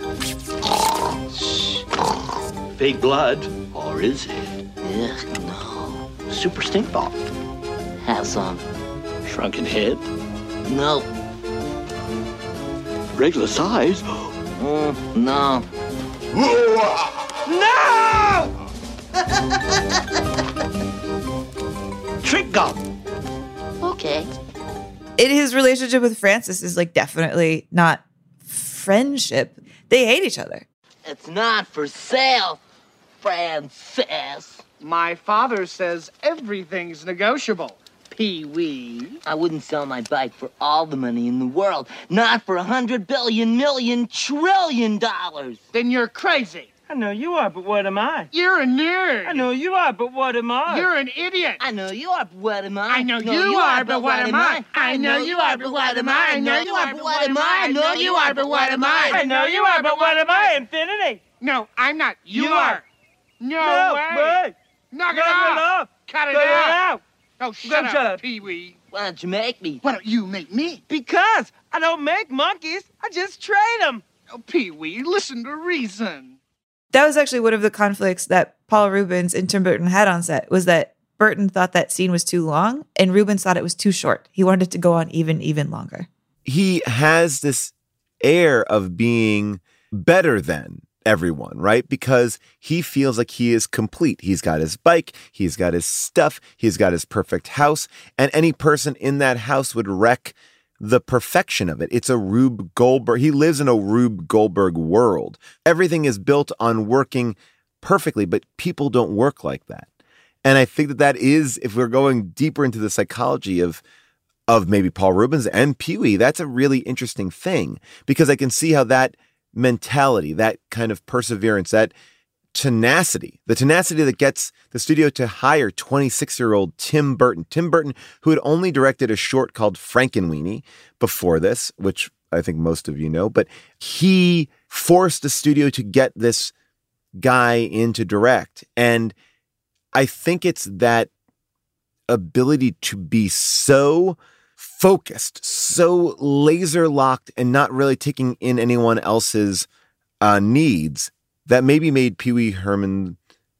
Fake blood, or is it? Ugh, no. Super stink ball. Have some. Shrunken head. No. Regular size. Mm, no. No! Trick gum. Okay. In his relationship with Francis is like definitely not friendship. They hate each other. It's not for sale, Francis. My father says everything's negotiable, Pee-wee. I wouldn't sell my bike for all the money in the world. Not for a hundred billion, million, trillion dollars. Then you're crazy. I know you are, but what am I? You're a nerd. I know you are, but what am I? You're an idiot. I know you are, but what am I? I know you are, but what am I? I know you are, but what am I? I know you are, but what am I? I know you are, but what am I? I know you are, but what am I? Infinity. No, I'm not. You, You are. are. No, No way. way. Knock it Knock it off. off. Cut it Cut it out. out. Oh, shut Go up, shut up. Pee-wee. Why don't you make me? Why don't you make me? Because I don't make monkeys. I just train them. Oh, Pee-wee, listen to reason. That was actually one of the conflicts that Paul Rubens and Tim Burton had on set, was that Burton thought that scene was too long and Rubens thought it was too short. He wanted it to go on even, even longer. He has this air of being better than everyone, right? Because he feels like he is complete. He's got his bike, he's got his stuff, he's got his perfect house, and any person in that house would wreck the perfection of it. It's a Rube Goldberg. He lives in a Rube Goldberg world. Everything is built on working perfectly, but people don't work like that. And I think that that is, if we're going deeper into the psychology of of maybe Paul Rubens and Pee-wee, that's a really interesting thing, because I can see how that mentality, that kind of perseverance, that tenacity, the tenacity that gets the studio to hire twenty-six-year-old Tim Burton. Tim Burton, who had only directed a short called Frankenweenie before this, which I think most of you know, but he forced the studio to get this guy in to direct. And I think it's that ability to be so focused, so laser locked, and not really taking in anyone else's uh, needs that maybe made Pee-wee Herman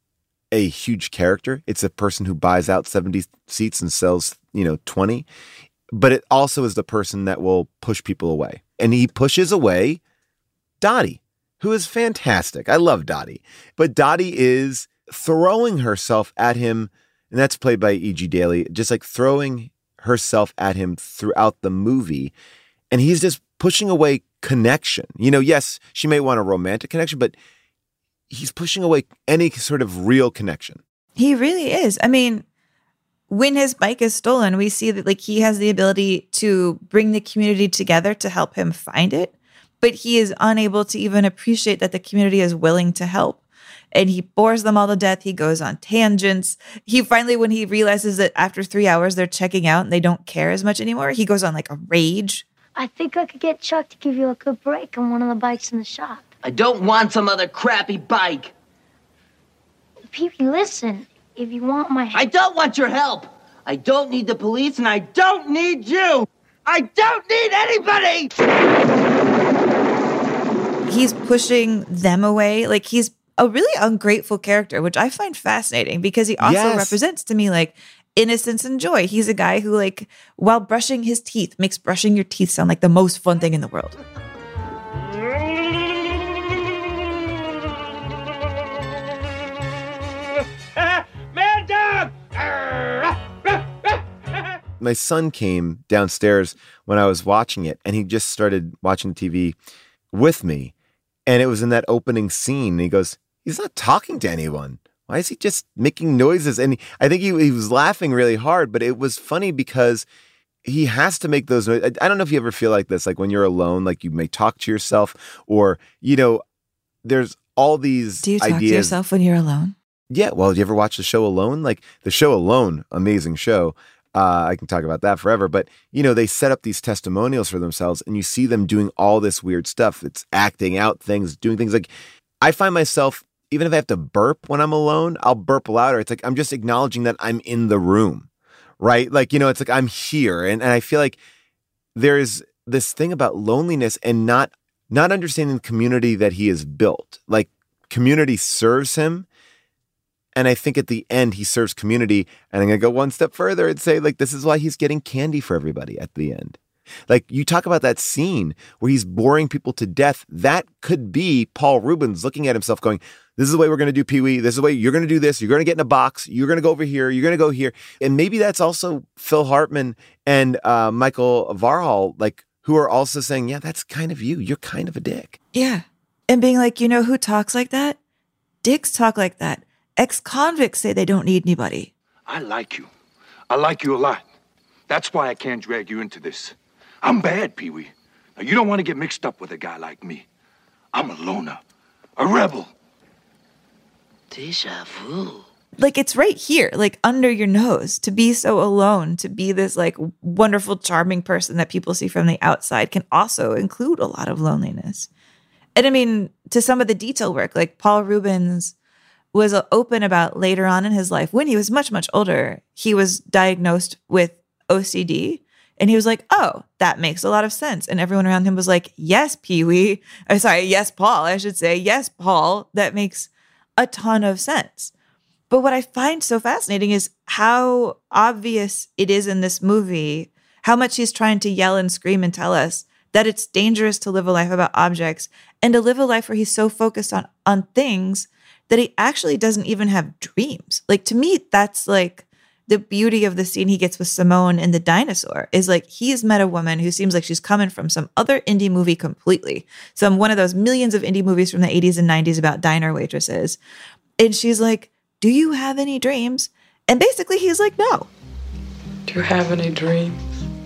a huge character. It's a person who buys out seventy seats and sells, you know, twenty. But it also is the person that will push people away. And he pushes away Dottie, who is fantastic. I love Dottie. But Dottie is throwing herself at him, and that's played by E G. Daly, just like throwing herself at him throughout the movie. And he's just pushing away connection. You know, yes, she may want a romantic connection, but he's pushing away any sort of real connection. He really is. I mean, when his bike is stolen, we see that like he has the ability to bring the community together to help him find it, but he is unable to even appreciate that the community is willing to help. And he bores them all to death. He goes on tangents. He finally, when he realizes that after three hours they're checking out and they don't care as much anymore, he goes on like a rage. I think I could get Chuck to give you a good break on one of the bikes in the shop. I don't want some other crappy bike. Pee-wee, listen. If you want my help... I don't want your help. I don't need the police, and I don't need you. I don't need anybody. He's pushing them away. Like, he's a really ungrateful character, which I find fascinating because he also Yes. represents to me like innocence and joy. He's a guy who, like, while brushing his teeth, makes brushing your teeth sound like the most fun thing in the world. Mad dog! My son came downstairs when I was watching it, and he just started watching T V with me. And it was in that opening scene. And he goes, he's not talking to anyone. Why is he just making noises? And he, I think he, he was laughing really hard, but it was funny because he has to make those noises. I, I don't know if you ever feel like this, like when you're alone, like you may talk to yourself, or, you know, there's all these Do you talk ideas. to yourself when you're alone? Yeah. Well, do you ever watch the show Alone? Like the show Alone, amazing show. Uh, I can talk about that forever. But, you know, they set up these testimonials for themselves and you see them doing all this weird stuff. It's acting out things, doing things like I find myself, even if I have to burp when I'm alone, I'll burp louder. It's like I'm just acknowledging that I'm in the room, right? Like, you know, it's like I'm here. And, and I feel like there's this thing about loneliness and not not understanding the community that he has built. Like community serves him. And I think at the end, he serves community. And I'm going to go one step further and say, like, this is why he's getting candy for everybody at the end. Like, you talk about that scene where he's boring people to death. That could be Paul Rubens looking at himself going, this is the way we're going to do Pee-wee. This is the way you're going to do this. You're going to get in a box. You're going to go over here. You're going to go here. And maybe that's also Phil Hartman and uh, Michael Varhol, like, who are also saying, yeah, that's kind of you. You're kind of a dick. Yeah. And being like, you know who talks like that? Dicks talk like that. Ex-convicts say they don't need anybody. I like you. I like you a lot. That's why I can't drag you into this. I'm bad, Pee-wee. Now, you don't want to get mixed up with a guy like me. I'm a loner, a rebel. Deja vu. Like, it's right here, like under your nose. To be so alone, to be this like wonderful, charming person that people see from the outside can also include a lot of loneliness. And I mean, to some of the detail work, like Paul Reubens was open about later on in his life, when he was much, much older, he was diagnosed with O C D. And he was like, oh, that makes a lot of sense. And everyone around him was like, yes, Pee-wee. I'm sorry, yes, Paul, I should say. Yes, Paul, that makes a ton of sense. But what I find so fascinating is how obvious it is in this movie, how much he's trying to yell and scream and tell us that it's dangerous to live a life about objects and to live a life where he's so focused on, on things that he actually doesn't even have dreams. Like, to me, that's like the beauty of the scene he gets with Simone and the dinosaur is like, he's met a woman who seems like she's coming from some other indie movie completely. Some one of those millions of indie movies from the eighties and nineties about diner waitresses. And she's like, do you have any dreams? And basically he's like, no. Do you have any dreams?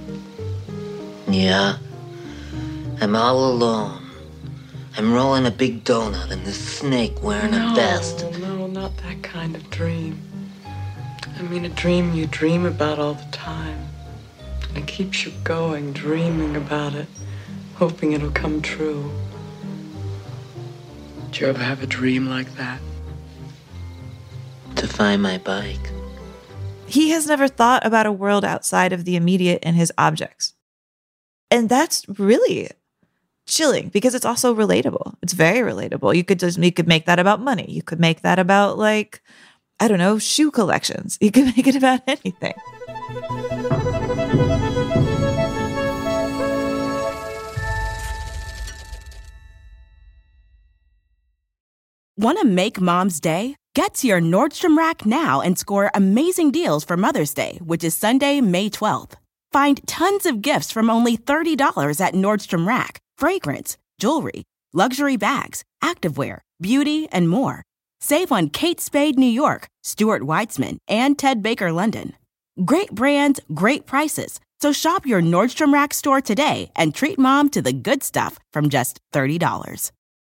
Yeah. I'm all alone. I'm rolling a big donut and this snake wearing no, a vest. No, not that kind of dream. I mean a dream you dream about all the time. And it keeps you going, dreaming about it, hoping it'll come true. Do you ever have a dream like that? To find my bike. He has never thought about a world outside of the immediate and his objects. And that's really chilling because it's also relatable. It's very relatable. You could just you could make that about money. You could make that about, like, I don't know, shoe collections. You could make it about anything. Want to make Mom's day? Get to your Nordstrom Rack now and score amazing deals for Mother's Day, which is Sunday, May twelfth. Find tons of gifts from only thirty dollars at Nordstrom Rack. Fragrance, jewelry, luxury bags, activewear, beauty, and more. Save on Kate Spade New York, Stuart Weitzman, and Ted Baker London. Great brands, great prices. So shop your Nordstrom Rack store today and treat Mom to the good stuff from just thirty dollars.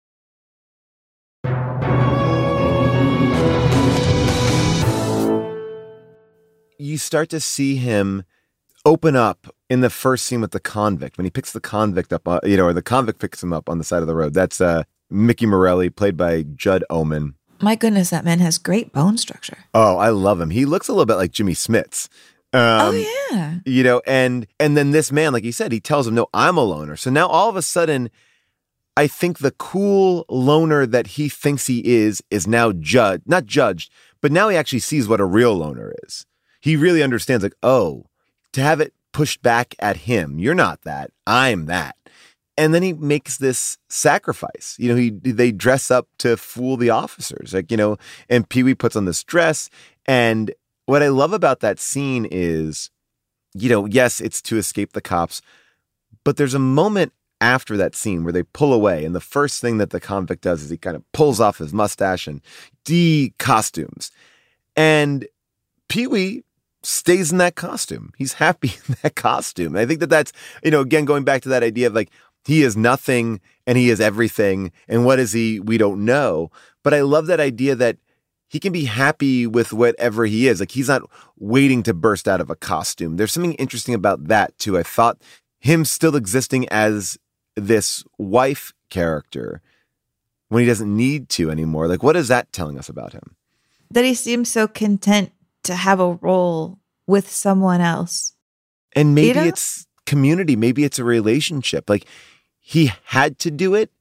You start to see him open up in the first scene with the convict when he picks the convict up, uh, you know, or the convict picks him up on the side of the road. That's uh, Mickey Morelli, played by Judd Omen. My goodness, that man has great bone structure. Oh, I love him. He looks a little bit like Jimmy Smits. Um, oh, yeah. You know, and and then this man, like he said, he tells him, no, I'm a loner. So now all of a sudden, I think the cool loner that he thinks he is, is now judged, not judged, but now he actually sees what a real loner is. He really understands, like, oh, to have it pushed back at him, you're not that, I'm that. And then he makes this sacrifice. You know, he they dress up to fool the officers, like, you know, and Pee-wee puts on this dress. And what I love about that scene is, you know, yes, it's to escape the cops, but there's a moment after that scene where they pull away. And the first thing that the convict does is he kind of pulls off his mustache and de-costumes. And Pee-wee stays in that costume. He's happy in that costume. And I think that that's, you know, again, going back to that idea of like, he is nothing and he is everything. And what is he? We don't know. But I love that idea that he can be happy with whatever he is. Like, he's not waiting to burst out of a costume. There's something interesting about that too. I thought him still existing as this wife character when he doesn't need to anymore. Like, what is that telling us about him? That he seems so content to have a role with someone else. And maybe you know? it's community. Maybe it's a relationship. Like, he had to do it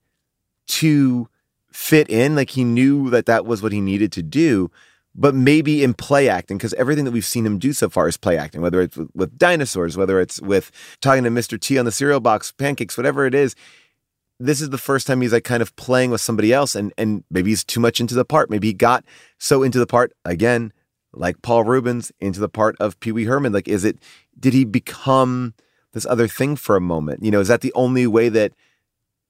to fit in. Like, he knew that that was what he needed to do. But maybe in play acting, because everything that we've seen him do so far is play acting, whether it's with, with dinosaurs, whether it's with talking to Mister T on the cereal box, pancakes, whatever it is. This is the first time he's like kind of playing with somebody else, and and maybe he's too much into the part. Maybe he got so into the part, again, like Paul Reubens, into the part of Pee Wee Herman. Like, is it, did he become this other thing for a moment? You know, is that the only way that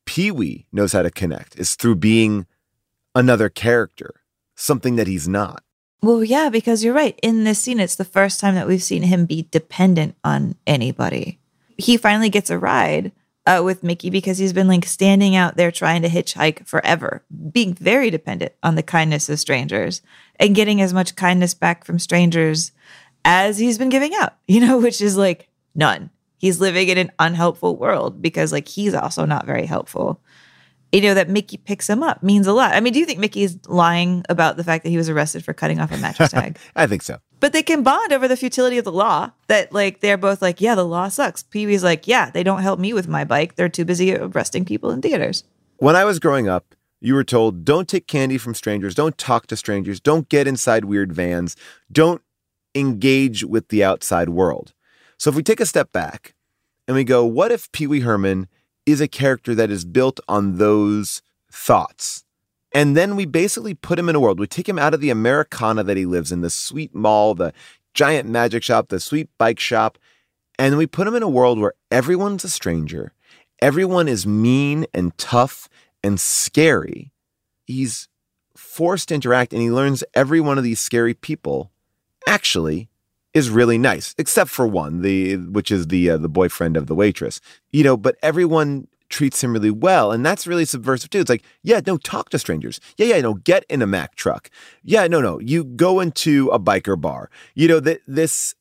Pee-wee knows how to connect is through being another character, something that he's not. Well, yeah, because you're right. In this scene, it's the first time that we've seen him be dependent on anybody. He finally gets a ride uh, with Mickey because he's been like standing out there trying to hitchhike forever, being very dependent on the kindness of strangers and getting as much kindness back from strangers as he's been giving out, you know, which is like none. He's living in an unhelpful world because like he's also not very helpful. You know, that Mickey picks him up means a lot. I mean, do you think Mickey's lying about the fact that he was arrested for cutting off a mattress tag? I think so. But they can bond over the futility of the law. That, like, they're both like, yeah, the law sucks. Pee-wee's like, yeah, they don't help me with my bike. They're too busy arresting people in theaters. When I was growing up, you were told, don't take candy from strangers. Don't talk to strangers. Don't get inside weird vans. Don't engage with the outside world. So if we take a step back and we go, what if Pee-wee Herman is a character that is built on those thoughts? And then we basically put him in a world. We take him out of the Americana that he lives in, the sweet mall, the giant magic shop, the sweet bike shop. And we put him in a world where everyone's a stranger. Everyone is mean and tough and scary. He's forced to interact, and he learns every one of these scary people actually is really nice, except for one, the which is the uh, the boyfriend of the waitress. You know, but everyone treats him really well, and that's really subversive too. It's like, yeah, no, talk to strangers. Yeah, yeah, no, get in a Mack truck. Yeah, no, no, you go into a biker bar. You know, that this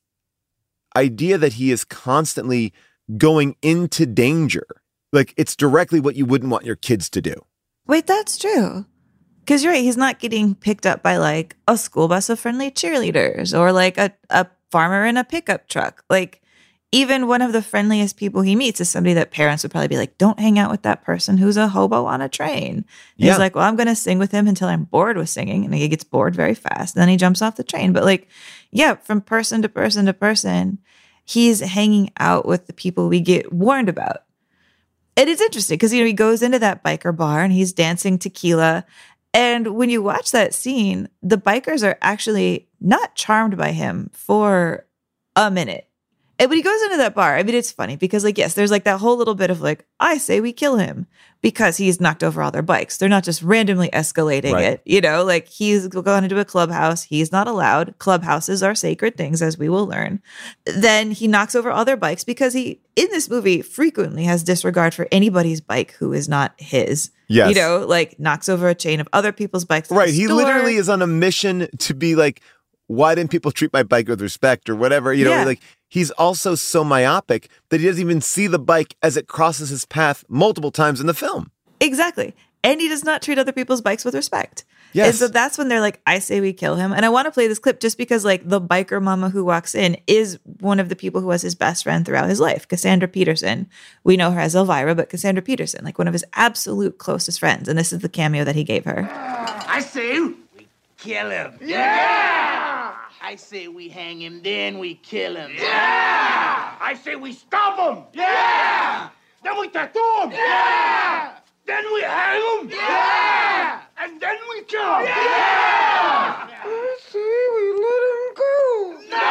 idea that he is constantly going into danger, like it's directly what you wouldn't want your kids to do. Wait, that's true. Because you're right, he's not getting picked up by like a school bus of friendly cheerleaders or like a, a farmer in a pickup truck. Like even one of the friendliest people he meets is somebody that parents would probably be like, don't hang out with that person who's a hobo on a train. And yeah. He's like, well, I'm going to sing with him until I'm bored with singing. And he gets bored very fast. And then he jumps off the train. But like, yeah, from person to person to person, he's hanging out with the people we get warned about. And it's interesting because, you know, he goes into that biker bar and he's dancing tequila. And when you watch that scene, the bikers are actually not charmed by him for a minute. And when he goes into that bar, I mean, it's funny because, like, yes, there's like that whole little bit of like, I say we kill him because he's knocked over all their bikes. They're not just randomly escalating right. it, you know, like he's gone into a clubhouse. He's not allowed. Clubhouses are sacred things, as we will learn. Then he knocks over all their bikes because he, in this movie, frequently has disregard for anybody's bike who is not his. Yes. You know, like knocks over a chain of other people's bikes. Right. He literally is on a mission to be like, why didn't people treat my bike with respect or whatever? You know, yeah. like he's also so myopic that he doesn't even see the bike as it crosses his path multiple times in the film. Exactly. And he does not treat other people's bikes with respect. Yes. And so that's when they're like, I say we kill him. And I want to play this clip just because like the biker mama who walks in is one of the people who was his best friend throughout his life, Cassandra Peterson. We know her as Elvira, but Cassandra Peterson, like one of his absolute closest friends. And this is the cameo that he gave her. I say we kill him. Yeah! I say we hang him, then we kill him. Yeah! I say we stop him. Yeah! Then we tattoo him. Yeah! Then we hang him. Yeah! And then we kill him. Yeah! I say we let him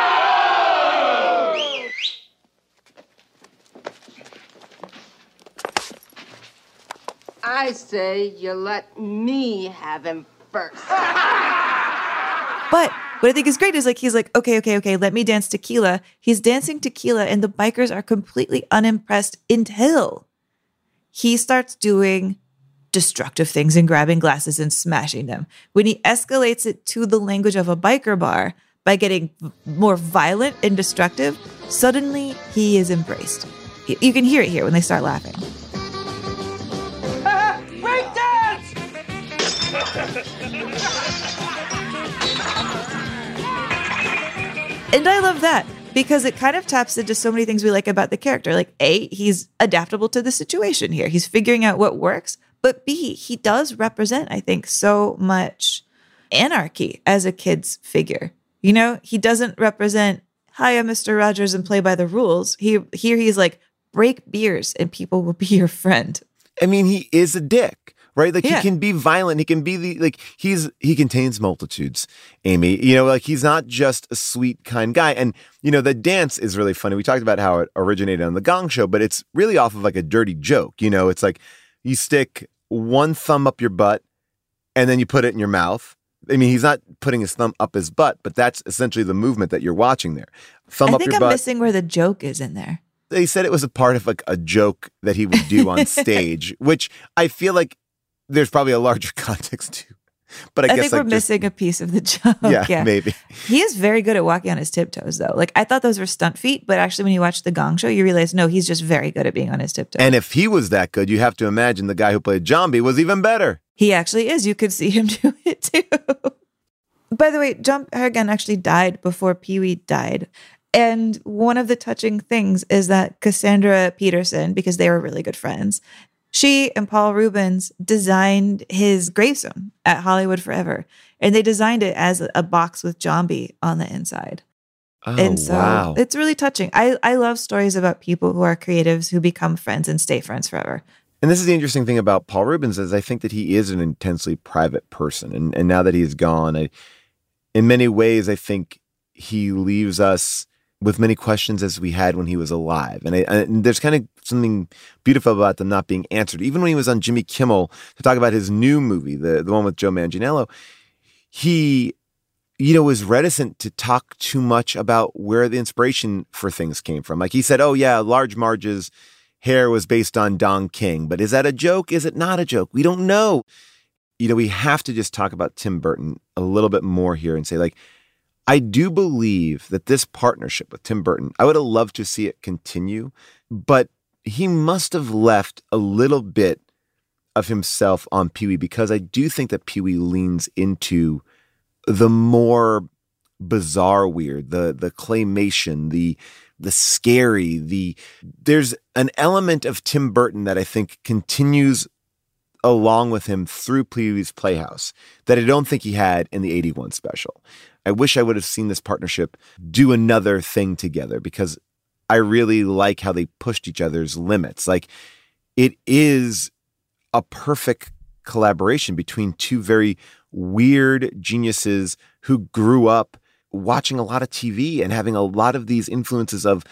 go. No! I say you let me have him first. But what I think is great is like, he's like, okay, okay, okay, let me dance tequila. He's dancing tequila and the bikers are completely unimpressed until he starts doing destructive things and grabbing glasses and smashing them. When he escalates it to the language of a biker bar by getting more violent and destructive, suddenly he is embraced. You can hear it here when they start laughing. Break dance! And I love that because it kind of taps into so many things we like about the character. Like, A, he's adaptable to the situation here. He's figuring out what works. But B, he does represent, I think, so much anarchy as a kid's figure. You know, he doesn't represent, hi, I'm Mister Rogers and play by the rules. He, here he's like, break beers and people will be your friend. I mean, he is a dick. Right? Like yeah. he can be violent. He can be the, like, he's, he contains multitudes, Amy. You know, like he's not just a sweet, kind guy. And, you know, the dance is really funny. We talked about how it originated on the Gong Show, but it's really off of like a dirty joke. You know, it's like you stick one thumb up your butt and then you put it in your mouth. I mean, he's not putting his thumb up his butt, but that's essentially the movement that you're watching there. Thumb I up think your I'm butt. missing where the joke is in there. They said it was a part of like a joke that he would do on stage, which I feel like there's probably a larger context to. But I, I guess think like we're just, missing a piece of the joke. Yeah, yeah, maybe. He is very good at walking on his tiptoes, though. Like, I thought those were stunt feet, but actually when you watch The Gong Show, you realize, no, he's just very good at being on his tiptoes. And if he was that good, you have to imagine the guy who played Jambi was even better. He actually is. You could see him do it, too. By the way, John Harrigan actually died before Pee-wee died. And one of the touching things is that Cassandra Peterson, because they were really good friends, she and Paul Reubens designed his gravestone at Hollywood Forever. And they designed it as a box with Jambi on the inside. Oh, and so wow. It's really touching. I, I love stories about people who are creatives who become friends and stay friends forever. And this is the interesting thing about Paul Reubens is I think that he is an intensely private person. And, and now that he's gone, I, in many ways, I think he leaves us with many questions as we had when he was alive. And, I, and there's kind of something beautiful about them not being answered. Even when he was on Jimmy Kimmel to talk about his new movie, the, the one with Joe Manganiello, he, you know, was reticent to talk too much about where the inspiration for things came from. Like he said, oh yeah, Large Marge's hair was based on Don King, but is that a joke? Is it not a joke? We don't know. You know, we have to just talk about Tim Burton a little bit more here and say, like, I do believe that this partnership with Tim Burton, I would have loved to see it continue, but he must have left a little bit of himself on Pee-wee because I do think that Pee-wee leans into the more bizarre weird, the the claymation, the the scary, the there's an element of Tim Burton that I think continues along with him through Pee-wee's Playhouse that I don't think he had in the eighty-one special. I wish I would have seen this partnership do another thing together because I really like how they pushed each other's limits. Like it is a perfect collaboration between two very weird geniuses who grew up watching a lot of T V and having a lot of these influences of,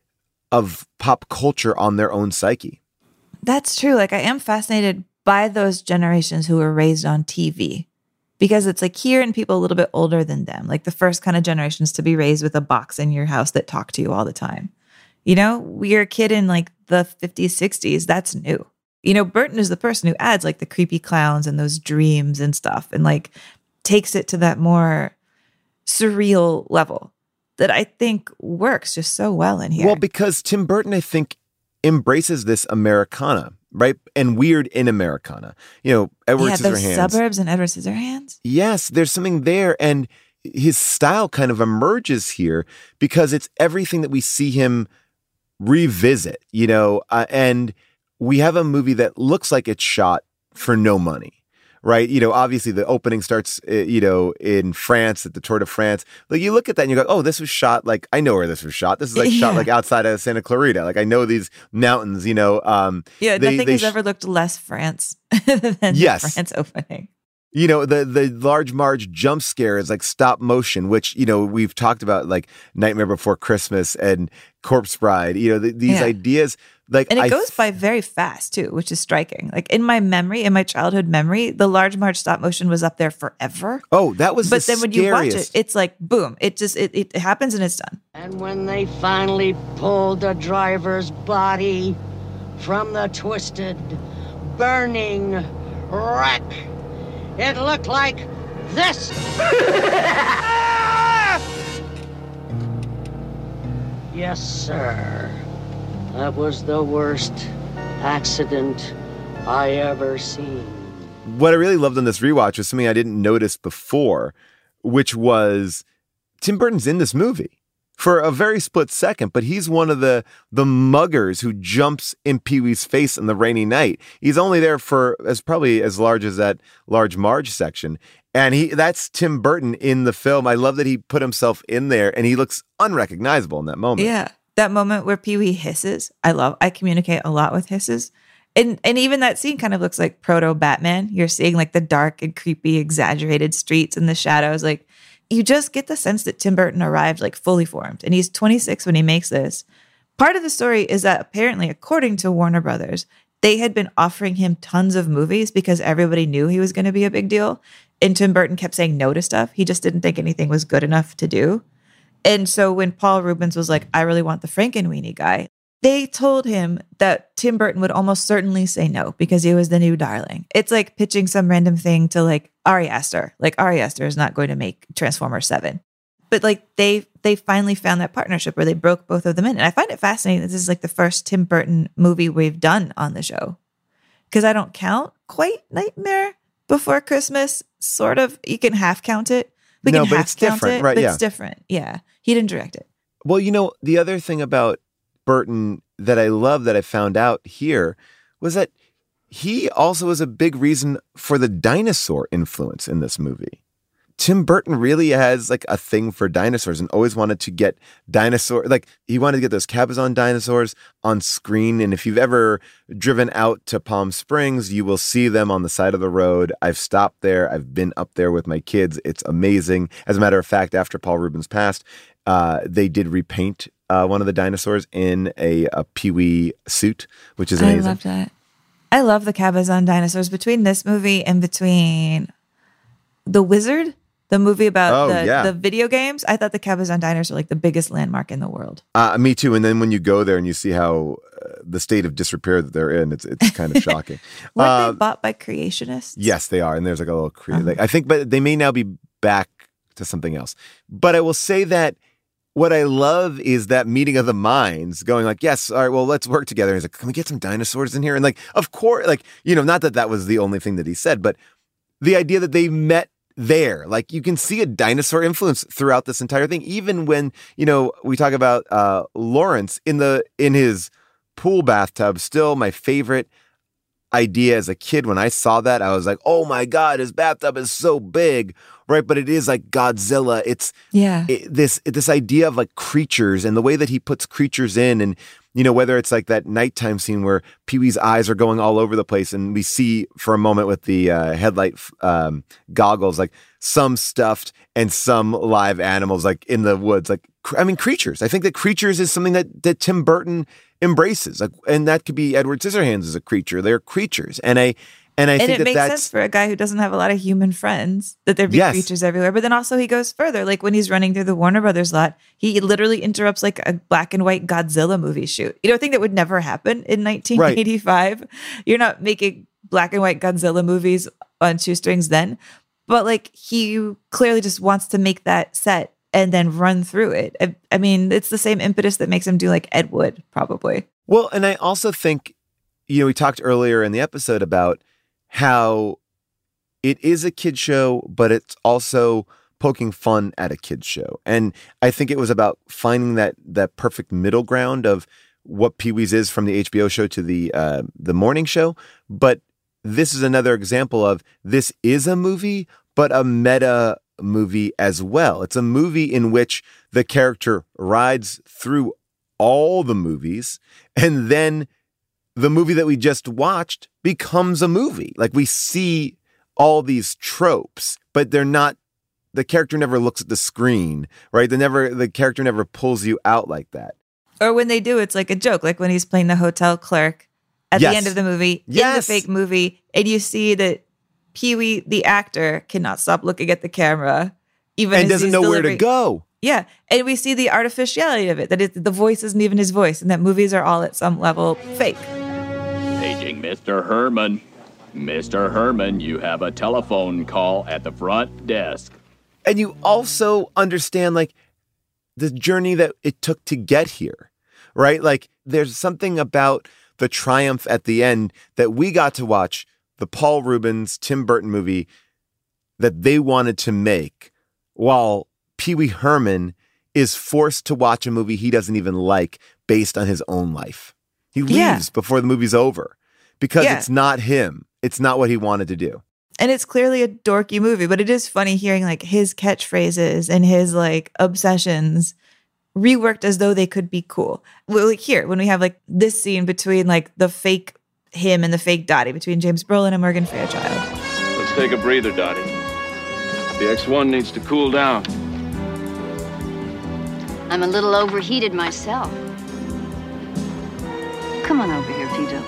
of pop culture on their own psyche. That's true. Like I am fascinated by those generations who were raised on T V. Because it's like hearing people a little bit older than them, like the first kind of generations to be raised with a box in your house that talk to you all the time. You know, you're a kid in like the fifties, sixties, that's new. You know, Burton is the person who adds like the creepy clowns and those dreams and stuff and like takes it to that more surreal level that I think works just so well in here. Well, because Tim Burton, I think, embraces this Americana. Right? And weird in Americana. You know, Edward yeah, those Scissorhands. Suburbs and Edward Scissorhands. Yes, there's something there. And his style kind of emerges here because it's everything that we see him revisit, you know, uh, and we have a movie that looks like it's shot for no money. Right. You know, obviously the opening starts, uh, you know, in France at the Tour de France. Like you look at that and you go, oh, this was shot like I know where this was shot. This is like yeah. shot like outside of Santa Clarita. Like I know these mountains, you know. Um, yeah. They, nothing they has sh- ever looked less France than yes. the France opening. You know, the the Large Marge jump scare is like stop motion, which, you know, we've talked about like Nightmare Before Christmas and Corpse Bride, you know, the, these yeah. ideas. Like, and it I goes th- by very fast too, which is striking. Like in my memory, in my childhood memory, the Large Marge stop motion was up there forever. Oh, that was But the then when scariest. you watch it, it's like, boom, it just, it, it happens and it's done. And when they finally pulled the driver's body from the twisted, burning wreck, it looked like this. Yes, sir. That was the worst accident I ever seen. What I really loved on this rewatch was something I didn't notice before, which was Tim Burton's in this movie for a very split second, but he's one of the the muggers who jumps in Pee-wee's face in the rainy night. He's only there for as probably as large as that Large Marge section. And he that's Tim Burton in the film. I love that he put himself in there and he looks unrecognizable in that moment. Yeah. That moment where Pee-wee hisses. I love, I communicate a lot with hisses. And and even that scene kind of looks like proto-Batman. You're seeing like the dark and creepy, exaggerated streets and the shadows. Like you just get the sense that Tim Burton arrived like fully formed. And he's twenty-six when he makes this. Part of the story is that apparently, according to Warner Brothers, they had been offering him tons of movies because everybody knew he was going to be a big deal. And Tim Burton kept saying no to stuff. He just didn't think anything was good enough to do. And so when Paul Reubens was like, I really want the Frankenweenie guy, they told him that Tim Burton would almost certainly say no because he was the new darling. It's like pitching some random thing to like Ari Aster. Like Ari Aster is not going to make Transformers seven. But like they they finally found that partnership where they broke both of them in. And I find it fascinating that this is like the first Tim Burton movie we've done on the show. Because I don't count quite Nightmare Before Christmas. Sort of. You can half count it. We no, can but half it's count different, it, right? But Yeah. it's different. Yeah. He didn't direct it. Well, you know, the other thing about Burton that I love that I found out here was that he also was a big reason for the dinosaur influence in this movie. Tim Burton really has like a thing for dinosaurs and always wanted to get dinosaur, like he wanted to get those Cabazon dinosaurs on screen. And if you've ever driven out to Palm Springs, you will see them on the side of the road. I've stopped there. I've been up there with my kids. It's amazing. As a matter of fact, after Paul Reubens passed, uh, they did repaint uh, one of the dinosaurs in a, a Pee-wee suit, which is amazing. I love that. I love the Cabazon dinosaurs. Between this movie and between The Wizard, the movie about Oh, the, yeah. the video games, I thought the Cabazon dinosaurs are like the biggest landmark in the world. Uh, me too. And then when you go there and you see how uh, the state of disrepair that they're in, it's it's kind of shocking. Weren't Uh, they bought by creationists? Yes, they are. And there's like a little cre- like, I think, but they may now be back to something else. But I will say that what I love is that meeting of the minds going like, yes, all right, well, let's work together. And he's like, can we get some dinosaurs in here? And like, of course, like, you know, not that that was the only thing that he said, but the idea that they met there, like you can see a dinosaur influence throughout this entire thing. Even when, you know, we talk about uh, Lawrence in the, in his pool bathtub, still my favorite idea as a kid. When I saw that, I was like, oh my God, his bathtub is so big, right? But it is like Godzilla. It's yeah. it, this, this idea of like creatures and the way that he puts creatures in, and, you know, whether it's like that nighttime scene where Pee-wee's eyes are going all over the place and we see for a moment with the uh, headlight um, goggles, like some stuffed and some live animals like in the woods. Like, I mean, creatures. I think that creatures is something that, that Tim Burton embraces. Like, and that could be Edward Scissorhands as a creature. They're creatures. And I, and I and think it that makes that's sense for a guy who doesn't have a lot of human friends that there be Yes. creatures everywhere. But then also he goes further. Like when he's running through the Warner Brothers lot, he literally interrupts like a black and white Godzilla movie shoot. You know, a thing that would never happen in nineteen eighty-five. Right. You're not making black and white Godzilla movies on shoestrings then. But like he clearly just wants to make that set and then run through it. I, I mean, it's the same impetus that makes him do like Ed Wood, probably. Well, and I also think, you know, we talked earlier in the episode about how it is a kid show, but it's also poking fun at a kid show. And I think it was about finding that that perfect middle ground of what Pee-wee's is from the H B O show to the uh, the morning show. But this is another example of this is a movie, but a meta movie as well. It's a movie in which the character rides through all the movies, and then the movie that we just watched becomes a movie. Like we see all these tropes, but they're not, the character never looks at the screen, right? They never, the character never pulls you out like that. Or when they do, it's like a joke, like when he's playing the hotel clerk at Yes. the end of the movie, Yes. in the fake movie, and you see that Pee-wee, the actor, cannot stop looking at the camera, even And as doesn't he's know where delivering- to go. Yeah, and we see the artificiality of it, that it, the voice isn't even his voice, and that movies are all at some level fake. Paging Mister Herman. Mister Herman, you have a telephone call at the front desk. And you also understand like the journey that it took to get here, right? Like there's something about the triumph at the end that we got to watch the Paul Reubens, Tim Burton movie that they wanted to make, while Pee-wee Herman is forced to watch a movie he doesn't even like based on his own life. He leaves Yeah. before the movie's over because Yeah. it's not him. It's not what he wanted to do. And it's clearly a dorky movie, but it is funny hearing like his catchphrases and his like obsessions reworked as though they could be cool. Well, like here, when we have like this scene between like the fake him and the fake Dottie, between James Brolin and Morgan Fairchild. Let's take a breather, Dottie. The X one needs to cool down. I'm a little overheated myself. Come on over here, Tito.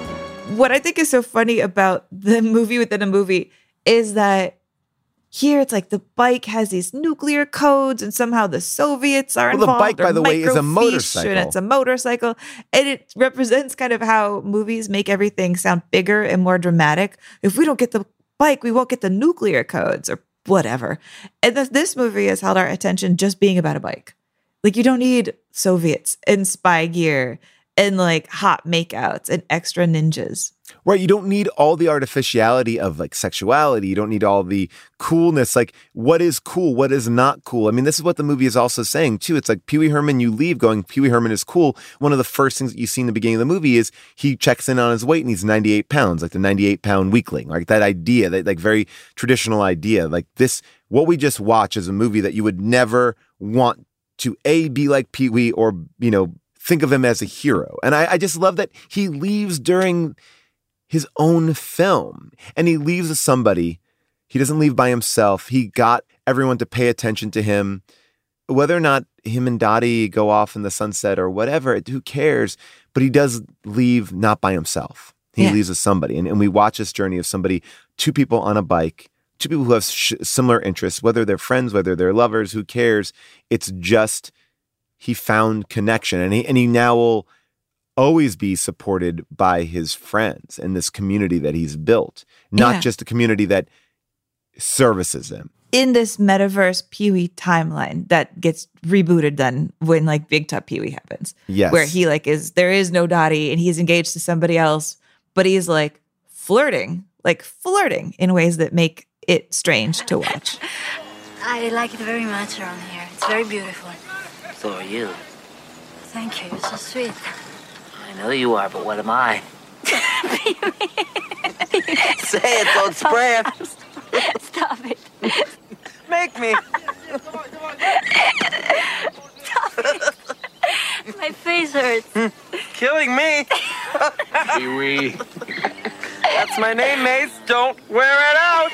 what I think is so funny about the movie within a movie is that here it's like the bike has these nuclear codes and somehow the Soviets are well, involved. The bike, by the way, is a motorcycle. And it's a motorcycle. And it represents kind of how movies make everything sound bigger and more dramatic. If we don't get the bike, we won't get the nuclear codes or whatever. And th- this movie has held our attention just being about a bike. Like, you don't need Soviets and spy gear and like hot makeouts and extra ninjas. Right. You don't need all the artificiality of like sexuality. You don't need all the coolness. Like, what is cool? What is not cool? I mean, this is what the movie is also saying too. It's like Pee Wee Herman, you leave going, Pee Wee Herman is cool. One of the first things that you see in the beginning of the movie is he checks in on his weight and he's ninety-eight pounds, like the ninety-eight pound weakling. Like that idea, that like very traditional idea. Like this, what we just watch is a movie that you would never want to A, be like Pee Wee, or, you know, think of him as a hero. And I, I just love that he leaves during his own film, and he leaves as somebody. He doesn't leave by himself. He got everyone to pay attention to him. Whether or not him and Dottie go off in the sunset or whatever, who cares? But he does leave not by himself. He yeah. leaves as somebody. And, and we watch this journey of somebody, two people on a bike, two people who have sh- similar interests, whether they're friends, whether they're lovers, who cares? It's just he found connection, and he and he now will always be supported by his friends and this community that he's built, not yeah. just a community that services him. In this metaverse Pee-wee timeline that gets rebooted then when like Big Top Pee-wee happens. Yes. Where he like is, there is no Dottie and he's engaged to somebody else, but he's like flirting, like flirting in ways that make it strange to watch. I like it very much around here. It's very beautiful. So are you. Thank you. You're so sweet. I know you are, but what am I? Say it, don't spray it. Stop it. Make me. Stop it. My face hurts. Killing me. Pee-wee. That's my name, Mace. Don't wear it out.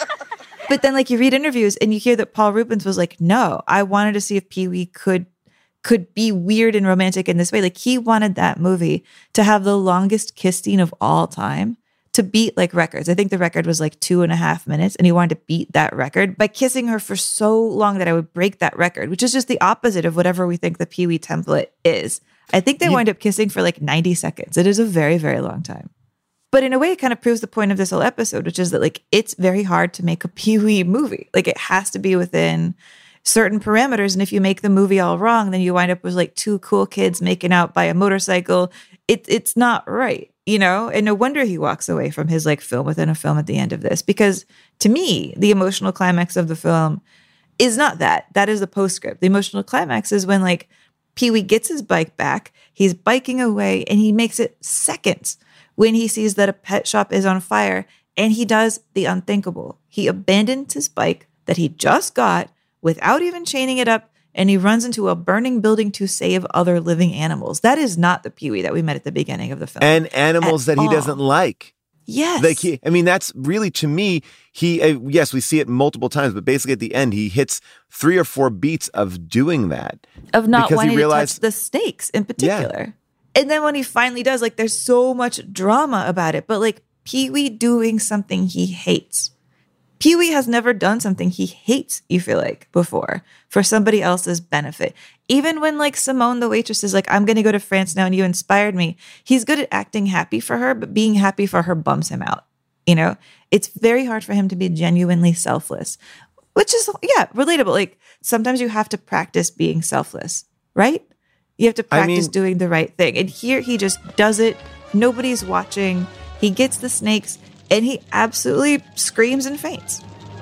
But then, like, you read interviews and you hear that Paul Reubens was like, no, I wanted to see if Pee-wee could could be weird and romantic in this way. Like, he wanted that movie to have the longest kiss scene of all time, to beat like records. I think the record was like two and a half minutes, and he wanted to beat that record by kissing her for so long that I would break that record, which is just the opposite of whatever we think the Pee-wee template is. I think they you- wind up kissing for like ninety seconds. It is a very, very long time. But in a way, it kind of proves the point of this whole episode, which is that like it's very hard to make a Pee-wee movie. Like, it has to be within certain parameters. And if you make the movie all wrong, then you wind up with like two cool kids making out by a motorcycle. It, it's not right, you know? And no wonder he walks away from his like film within a film at the end of this. Because to me, the emotional climax of the film is not that. That is the postscript. The emotional climax is when like Pee-wee gets his bike back, he's biking away, and he makes it seconds when he sees that a pet shop is on fire, and he does the unthinkable. He abandons his bike that he just got without even chaining it up, and he runs into a burning building to save other living animals. That is not the Pee-wee that we met at the beginning of the film. And animals that he all. doesn't like. Yes. Like he, I mean, that's really, to me, he, uh, yes, we see it multiple times, but basically at the end, he hits three or four beats of doing that. Of not wanting realized, to touch the snakes in particular. Yeah. And then when he finally does, like, there's so much drama about it. But, like, Pee-wee doing something he hates. Pee-wee has never done something he hates, you feel like, before, for somebody else's benefit. Even when, like, Simone, the waitress, is like, I'm going to go to France now and you inspired me. He's good at acting happy for her, but being happy for her bums him out. You know? It's very hard for him to be genuinely selfless, which is, yeah, relatable. Like, sometimes you have to practice being selfless, right? You have to practice I mean, doing the right thing. And here he just does it. Nobody's watching. He gets the snakes and he absolutely screams and faints.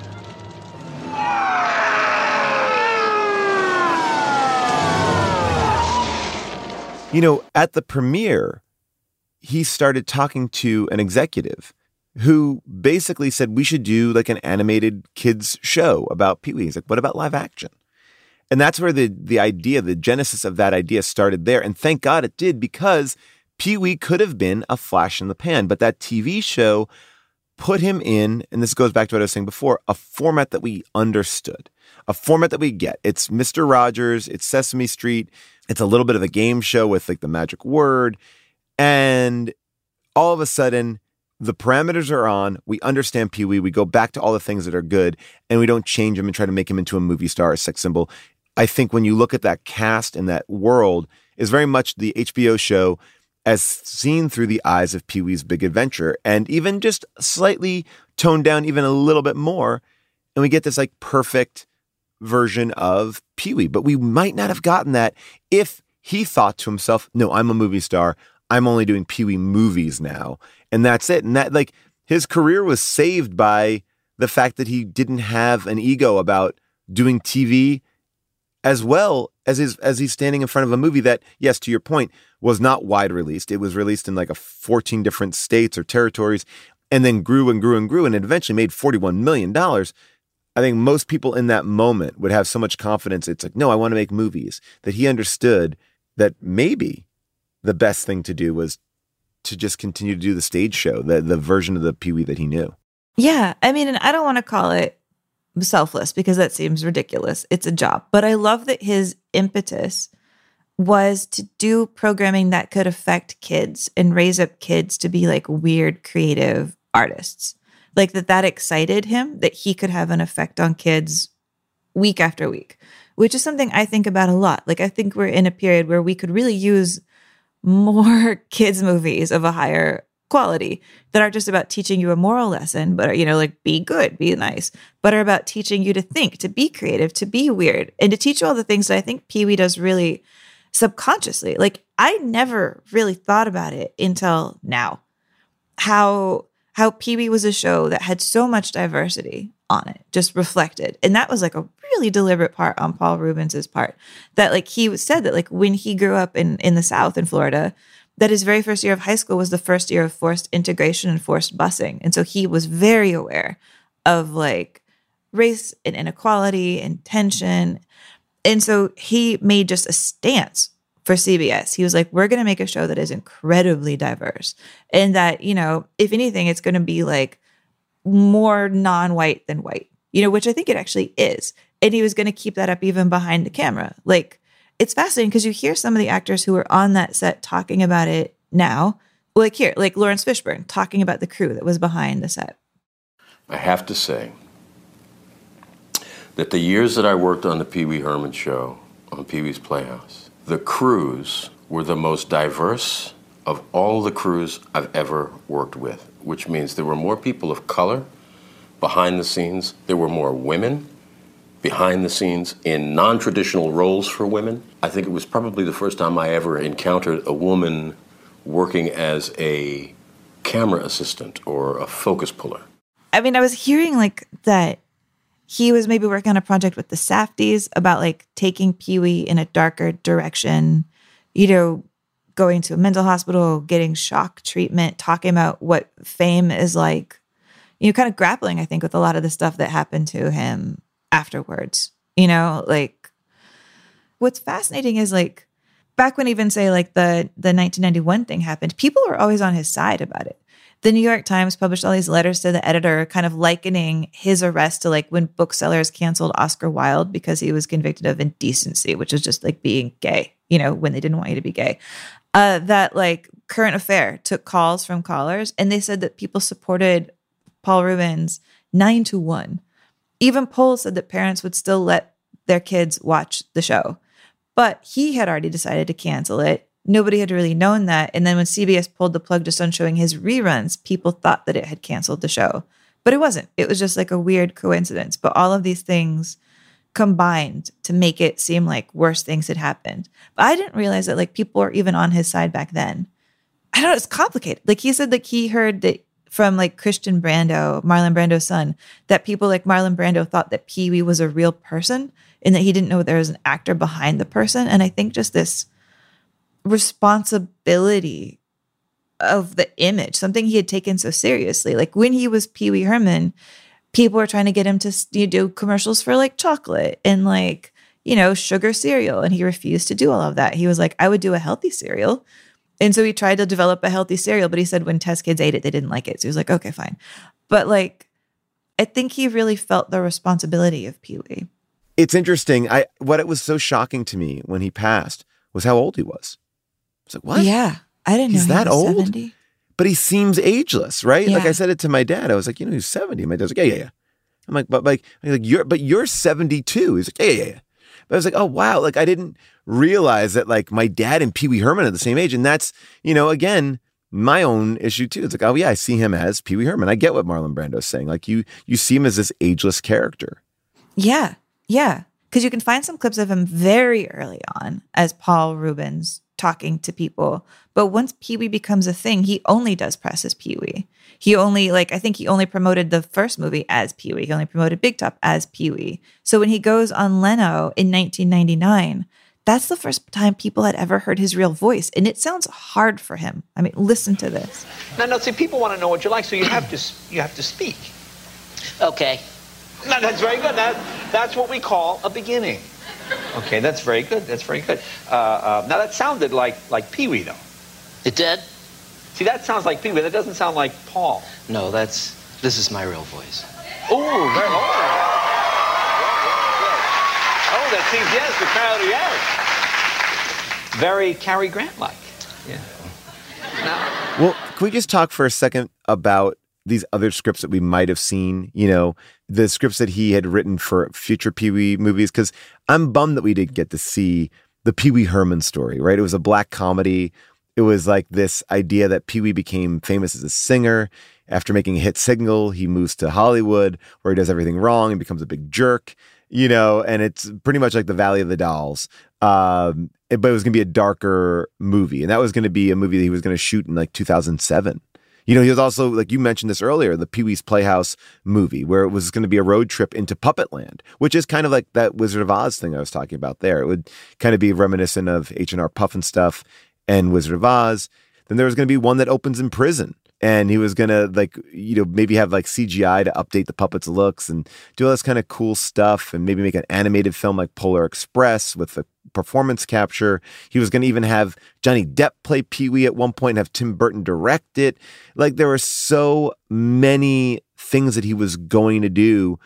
You know, at the premiere, he started talking to an executive who basically said we should do like an animated kids show about Pee-wee. He's like, what about live action? And that's where the the idea, the genesis of that idea started there. And thank God it did, because Pee-wee could have been a flash in the pan. But that T V show put him in, and this goes back to what I was saying before, a format that we understood, a format that we get. It's Mister Rogers, it's Sesame Street, it's a little bit of a game show with like the magic word. And all of a sudden the parameters are on. We understand Pee-wee. We go back to all the things that are good, and we don't change him and try to make him into a movie star or sex symbol. I think when you look at that cast and that world, is very much the H B O show as seen through the eyes of Pee-wee's Big Adventure, and even just slightly toned down even a little bit more, and we get this like perfect version of Pee-wee. But we might not have gotten that if he thought to himself, no, I'm a movie star. I'm only doing Pee-wee movies now. And that's it. And that, like, his career was saved by the fact that he didn't have an ego about doing T V as well as his, as he's standing in front of a movie that, yes, to your point, was not wide released. It was released in like a fourteen different states or territories, and then grew and grew and grew, and it eventually made forty-one million dollars. I think most people in that moment would have so much confidence. It's like, no, I want to make movies, that he understood that maybe the best thing to do was to just continue to do the stage show, the, the version of the Pee-wee that he knew. Yeah. I mean, and I don't want to call it selfless because that seems ridiculous. It's a job. But I love that his impetus was to do programming that could affect kids and raise up kids to be like weird, creative artists. Like that that excited him, that he could have an effect on kids week after week, which is something I think about a lot. Like I think we're in a period where we could really use more kids movies of a higher quality that aren't just about teaching you a moral lesson, but are, you know, like be good, be nice, but are about teaching you to think, to be creative, to be weird, and to teach you all the things that I think Pee-wee does really subconsciously. Like I never really thought about it until now, how how Pee-wee was a show that had so much diversity on it, just reflected. And that was like a really deliberate part on Paul Reubens' part, that like he said that like when he grew up in, in the South in Florida, that his very first year of high school was the first year of forced integration and forced busing. And so he was very aware of like race and inequality and tension. And so he made just a stance for C B S. He was like, we're going to make a show that is incredibly diverse. And that, you know, if anything, it's going to be like more non-white than white, you know, which I think it actually is. And he was going to keep that up even behind the camera. Like, it's fascinating because you hear some of the actors who were on that set talking about it now. Like here, like Lawrence Fishburne talking about the crew that was behind the set. I have to say that the years that I worked on the Pee Wee Herman show on Pee-wee's Playhouse, the crews were the most diverse of all the crews I've ever worked with, which means there were more people of color behind the scenes. There were more women behind the scenes in non-traditional roles for women. I think it was probably the first time I ever encountered a woman working as a camera assistant or a focus puller. I mean, I was hearing like that he was maybe working on a project with the Safdies about like taking Pee-wee in a darker direction, you know, going to a mental hospital, getting shock treatment, talking about what fame is like, you know, kind of grappling, I think, with a lot of the stuff that happened to him afterwards. You know, like what's fascinating is like back when even say like the the nineteen ninety-one thing happened, people were always on his side about it. The New York Times published all these letters to the editor kind of likening his arrest to like when booksellers canceled Oscar Wilde because he was convicted of indecency, which is just like being gay, you know, when they didn't want you to be gay. Uh, that like Current Affair took calls from callers and they said that people supported Paul Reubens nine to one. Even polls said that parents would still let their kids watch the show. But he had already decided to cancel it. Nobody had really known that. And then when C B S pulled the plug just on showing his reruns, people thought that it had canceled the show. But it wasn't. It was just like a weird coincidence. But all of these things combined to make it seem like worse things had happened. But I didn't realize that like people were even on his side back then. I don't know. It's complicated. Like he said like he heard that from like Christian Brando, Marlon Brando's son, that people like Marlon Brando thought that Pee-wee was a real person and that he didn't know there was an actor behind the person. And I think just this responsibility of the image, something he had taken so seriously. Like when he was Pee Wee Herman, people were trying to get him to you know, do commercials for like chocolate and like, you know, sugar cereal. And he refused to do all of that. He was like, I would do a healthy cereal. And so he tried to develop a healthy cereal, but he said when test kids ate it, they didn't like it. So he was like, okay, fine. But like, I think he really felt the responsibility of Pee-wee. It's interesting. I what it was so shocking to me when he passed was how old he was. It's like, what? Yeah. I didn't He's know he that was old? seventy. but he seems ageless, right? Yeah. Like I said it to my dad. I was like, you know, he's seventy. My dad's like, yeah, yeah, yeah. I'm like, but like, I'm like you're, but you're seventy-two. He's like, yeah, yeah, yeah. But I was like, oh, wow. Like, I didn't realize that, like, my dad and Pee Wee Herman are the same age. And that's, you know, again, my own issue, too. It's like, oh, yeah, I see him as Pee Wee Herman. I get what Marlon Brando's saying. Like, you you see him as this ageless character. Yeah. Yeah. Because you can find some clips of him very early on as Paul Reubens talking to people. But once Pee Wee becomes a thing, he only does press as Pee Wee. He only, like, I think he only promoted the first movie as Pee Wee. He only promoted Big Top as Pee Wee. So when he goes on Leno in nineteen ninety-nine, that's the first time people had ever heard his real voice. And it sounds hard for him. I mean, listen to this. No, no, see, people want to know what you like, so you have to you have to speak. Okay. No, that's very good. That, that's what we call a beginning. Okay, that's very good. That's very good. Uh, uh, now, that sounded like, like Pee Wee, though. It did? See, that sounds like Pee Wee. That doesn't sound like Paul. No, that's... This is my real voice. Ooh, very... Oh, oh that seems, yes, the crowd, yes. Very Cary Grant-like. Yeah. Now, well, can we just talk for a second about these other scripts that we might have seen, you know, the scripts that he had written for future Pee Wee movies? Because I'm bummed that we didn't get to see the Pee Wee Herman story, right? It was a black comedy. It was like this idea that Pee Wee became famous as a singer. After making a hit single, he moves to Hollywood where he does everything wrong and becomes a big jerk, you know, and it's pretty much like the Valley of the Dolls. Um, it, but it was going to be a darker movie. And that was going to be a movie that he was going to shoot in like two thousand seven. You know, he was also, like you mentioned this earlier, the Pee-wee's Playhouse movie, where it was going to be a road trip into Puppet Land, which is kind of like that Wizard of Oz thing I was talking about there. It would kind of be reminiscent of H and R Pufnstuf and Wizard of Oz. Then there was going to be one that opens in prison. And he was going to, like, you know, maybe have like C G I to update the puppets' looks and do all this kind of cool stuff and maybe make an animated film like Polar Express with the performance capture. He was going to even have Johnny Depp play Pee-wee at one point and have Tim Burton direct it. Like, there were so many things that he was going to do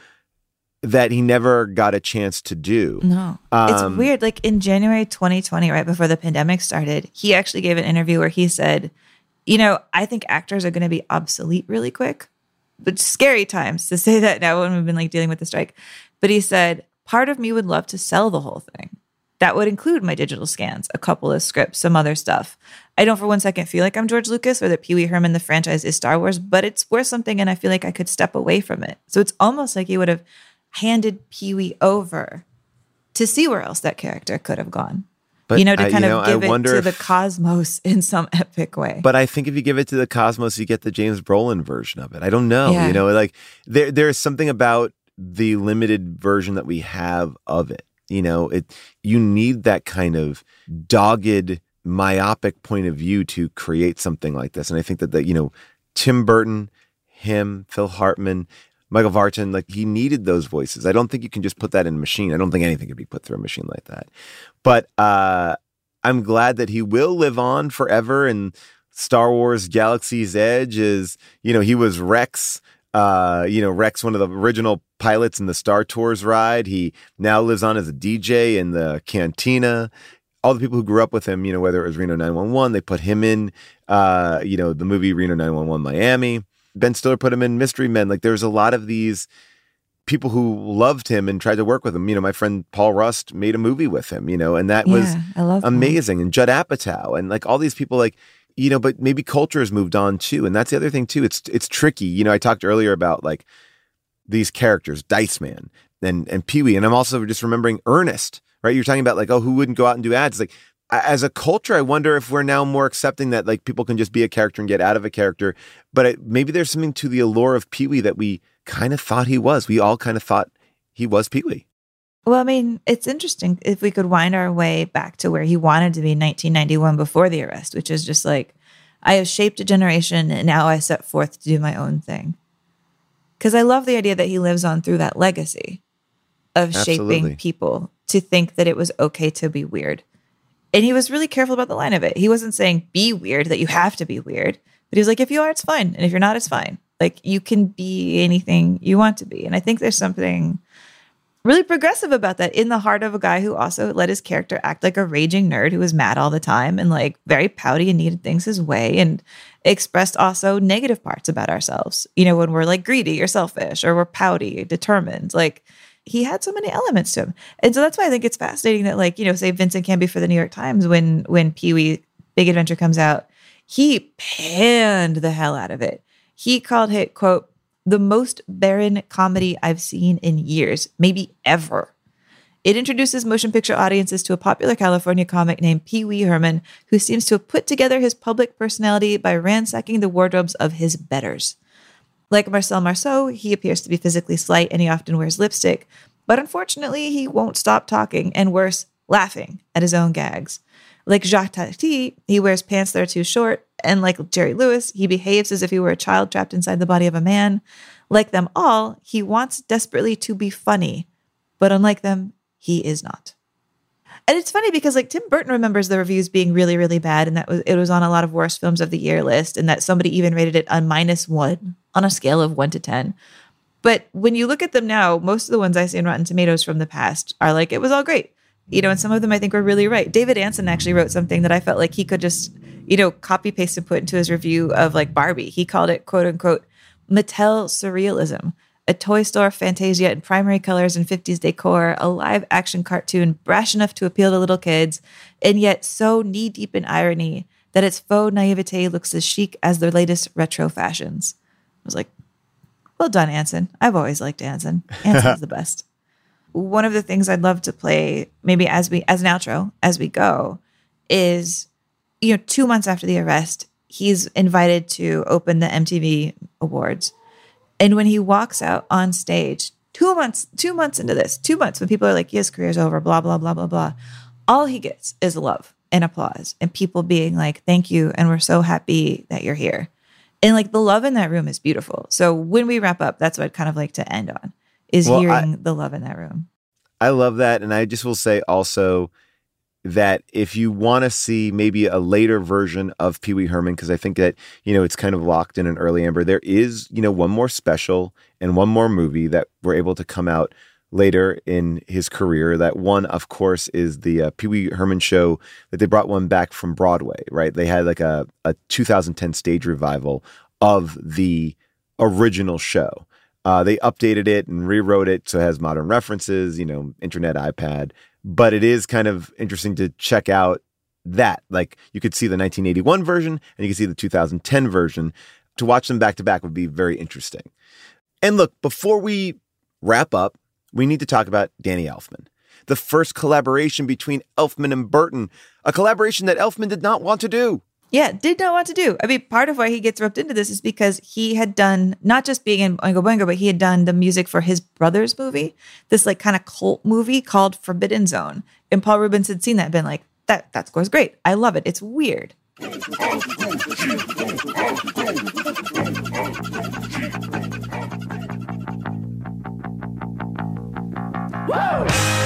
that he never got a chance to do. No. Um, it's weird. Like in January twenty twenty, right before the pandemic started, he actually gave an interview where he said, you know, I think actors are going to be obsolete really quick. But scary times to say that now when we've been like dealing with the strike. But he said, part of me would love to sell the whole thing. That would include my digital scans, a couple of scripts, some other stuff. I don't for one second feel like I'm George Lucas or that Pee Wee Herman, the franchise, is Star Wars, but it's worth something and I feel like I could step away from it. So it's almost like he would have handed Pee Wee over to see where else that character could have gone. But you know, to kind I, of know, give it to if, the cosmos in some epic way. But I think if you give it to the cosmos, you get the James Brolin version of it. I don't know. Yeah. You know, like there there's something about the limited version that we have of it. You know, it you need that kind of dogged, myopic point of view to create something like this. And I think that, that you know, Tim Burton, him, Phil Hartman, Michael Vartan, like he needed those voices. I don't think you can just put that in a machine. I don't think anything could be put through a machine like that. But uh, I'm glad that he will live on forever. And Star Wars Galaxy's Edge is, you know, he was Rex, uh, you know, Rex, one of the original pilots in the Star Tours ride. He now lives on as a D J in the Cantina. All the people who grew up with him, you know, whether it was Reno nine one one, they put him in, uh, you know, the movie Reno nine one one Miami. Ben Stiller put him in Mystery Men. Like there's a lot of these people who loved him and tried to work with him. You know, my friend Paul Rust made a movie with him, you know, and that yeah, was I love amazing. Paul. And Judd Apatow and like all these people, like, you know, but maybe culture has moved on too. And that's the other thing too. It's, it's tricky. You know, I talked earlier about like these characters, Dice Man and, and Pee-wee. And I'm also just remembering Ernest, right? You're talking about like, oh, who wouldn't go out and do ads? Like, as a culture, I wonder if we're now more accepting that like people can just be a character and get out of a character. But it, maybe there's something to the allure of Pee-wee that we kind of thought he was. We all kind of thought he was Pee-wee. Well, I mean, it's interesting if we could wind our way back to where he wanted to be in nineteen ninety-one before the arrest, which is just like, I have shaped a generation and now I set forth to do my own thing. Because I love the idea that he lives on through that legacy of Absolutely. shaping people to think that it was okay to be weird. And he was really careful about the line of it. He wasn't saying be weird, that you have to be weird. But he was like, if you are, it's fine. And if you're not, it's fine. Like you can be anything you want to be. And I think there's something really progressive about that in the heart of a guy who also let his character act like a raging nerd who was mad all the time and like very pouty and needed things his way. And expressed also negative parts about ourselves. You know, when we're like greedy or selfish or we're pouty, determined, like he had so many elements to him. And so that's why I think it's fascinating that, like, you know, say Vincent Canby for the New York Times, when, when Pee-wee Big Adventure comes out, he panned the hell out of it. He called it, quote, the most barren comedy I've seen in years, maybe ever. It introduces motion picture audiences to a popular California comic named Pee Wee Herman, who seems to have put together his public personality by ransacking the wardrobes of his betters. Like Marcel Marceau, he appears to be physically slight and he often wears lipstick, but unfortunately he won't stop talking and worse, laughing at his own gags. Like Jacques Tati, he wears pants that are too short, and like Jerry Lewis, he behaves as if he were a child trapped inside the body of a man. Like them all, he wants desperately to be funny, but unlike them, he is not. And it's funny because like Tim Burton remembers the reviews being really, really bad, and that was it was on a lot of worst films of the year list, and that somebody even rated it a minus one on a scale of one to ten. But when you look at them now, most of the ones I see in Rotten Tomatoes from the past are like, it was all great. You know, and some of them I think were really right. David Ansen actually wrote something that I felt like he could just, you know, copy paste and put into his review of like Barbie. He called it, quote unquote, Mattel surrealism, a toy store fantasia in primary colors and fifties decor, a live action cartoon brash enough to appeal to little kids, and yet so knee deep in irony that its faux naivete looks as chic as their latest retro fashions. I was like, well done, Anson. I've always liked Anson. Anson's the best. One of the things I'd love to play, maybe as we as an outro, as we go, is, you know, two months after the arrest, he's invited to open the M T V Awards. And when he walks out on stage, two months, two months into this, two months when people are like, his career's over, blah, blah, blah, blah, blah, all he gets is love and applause and people being like, thank you. And we're so happy that you're here. And like the love in that room is beautiful. So when we wrap up, that's what I'd kind of like to end on, is well, hearing I, the love in that room. I love that. And I just will say also that if you want to see maybe a later version of Pee Wee Herman, because I think that, you know, it's kind of locked in an early Amber, there is, you know, one more special and one more movie that were able to come out later in his career. That one, of course, is the uh, Pee Wee Herman show that they brought one back from Broadway, right? They had like a, a two thousand ten stage revival of the original show. Uh, they updated it and rewrote it so it has modern references, you know, internet, iPad. But it is kind of interesting to check out that. Like, you could see the nineteen eighty-one version and you can see the two thousand ten version. To watch them back to back would be very interesting. And look, before we wrap up, we need to talk about Danny Elfman. The first collaboration between Elfman and Burton, a collaboration that Elfman did not want to do. Yeah, did not want to do. I mean, part of why he gets roped into this is because he had done, not just being in Oingo Boingo, but he had done the music for his brother's movie, this like kind of cult movie called Forbidden Zone. And Paul Rubens had seen that and been like, that, that score's great. I love it. It's weird. Woo!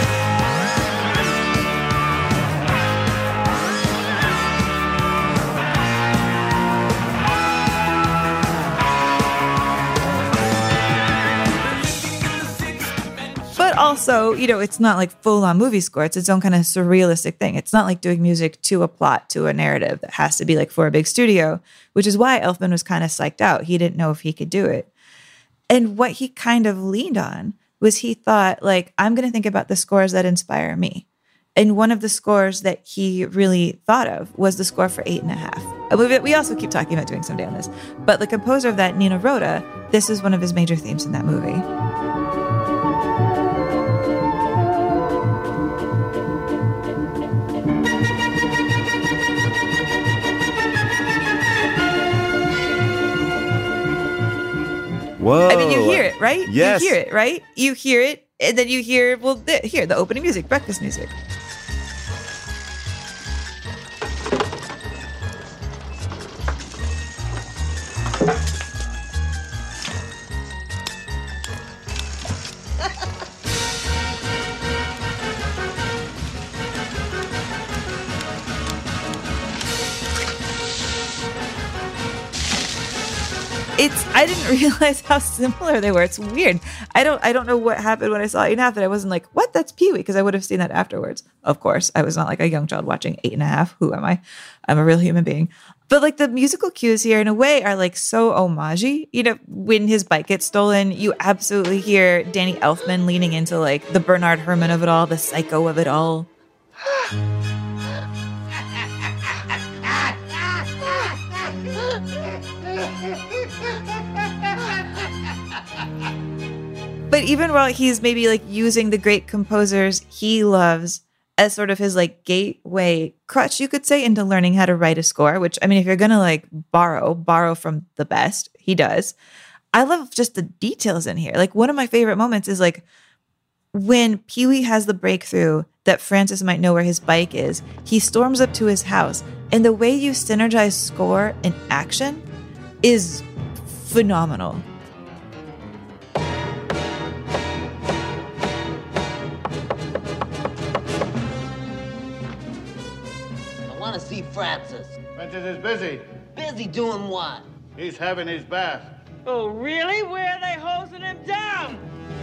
But also, you know, it's not like full-on movie score. It's its own kind of surrealistic thing. It's not like doing music to a plot, to a narrative that has to be like for a big studio, which is why Elfman was kind of psyched out. He didn't know if he could do it. And what he kind of leaned on was he thought, like, I'm going to think about the scores that inspire me. And one of the scores that he really thought of was the score for Eight and a Half. We also keep talking about doing someday on this. But the composer of that, Nino Rota, this is one of his major themes in that movie. Whoa. I mean, you hear it, right? Yes. You hear it, right? You hear it, and then you hear, well, th- here, the opening music, breakfast music. It's I didn't realize how similar they were. It's weird. I don't I don't know what happened when I saw Eight and a Half that I wasn't like, what? That's Pee-wee, because I would have seen that afterwards. Of course, I was not like a young child watching Eight and a Half. Who am I? I'm a real human being. But like the musical cues here, in a way, are like so homage-y. You know, when his bike gets stolen, you absolutely hear Danny Elfman leaning into like the Bernard Herrmann of it all, the psycho of it all. But even while he's maybe like using the great composers he loves as sort of his like gateway crutch, you could say, into learning how to write a score, which, I mean, if you're going to like borrow, borrow from the best, he does. I love just the details in here. Like one of my favorite moments is like when Pee-wee has the breakthrough that Francis might know where his bike is, he storms up to his house, and the way you synergize score and action is phenomenal. I want to see Francis. Francis is busy. Busy doing what? He's having his bath. Oh, really? Where are they hosing him down?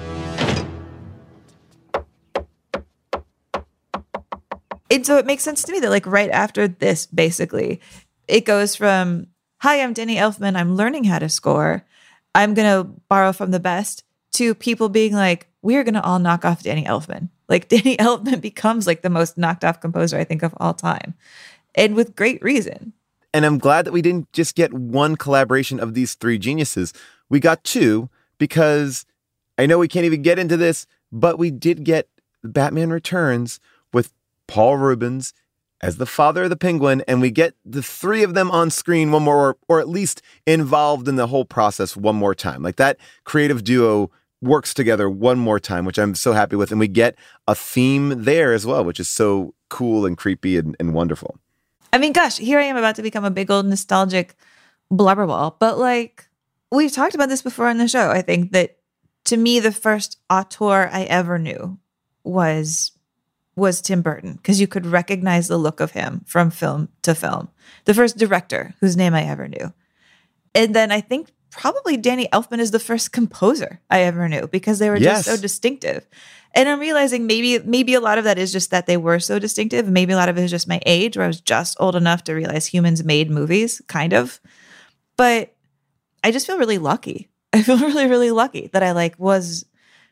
And so it makes sense to me that like right after this, basically, it goes from, hi, I'm Danny Elfman, I'm learning how to score, I'm going to borrow from the best, to people being like, we're going to all knock off Danny Elfman. Like Danny Elfman becomes like the most knocked off composer, I think, of all time. And with great reason. And I'm glad that we didn't just get one collaboration of these three geniuses. We got two, because I know we can't even get into this, but we did get Batman Returns with Paul Reubens as the father of the Penguin, and we get the three of them on screen one more, or, or at least involved in the whole process one more time. Like that creative duo works together one more time, which I'm so happy with. And we get a theme there as well, which is so cool and creepy and, and wonderful. I mean, gosh, here I am about to become a big old nostalgic blubberball, but like we've talked about this before on the show. I think that to me, the first auteur I ever knew was was Tim Burton, because you could recognize the look of him from film to film. The first director whose name I ever knew. And then I think probably Danny Elfman is the first composer I ever knew, because they were Yes. just so distinctive. And I'm realizing maybe maybe a lot of that is just that they were so distinctive. Maybe a lot of it is just my age, where I was just old enough to realize humans made movies, kind of. But I just feel really lucky. I feel really, really lucky that I like was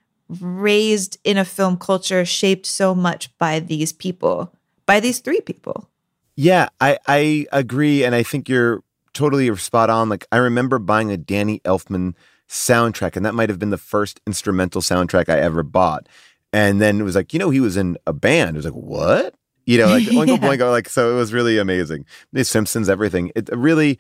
raised in a film culture shaped so much by these people, by these three people. Yeah, I, I agree. And I think you're totally spot on. Like I remember buying a Danny Elfman soundtrack, and that might have been the first instrumental soundtrack I ever bought. And then it was like, you know, he was in a band. It was like, what? You know, like Oingo Yeah. Boingo. Like, so it was really amazing. The Simpsons, everything. It really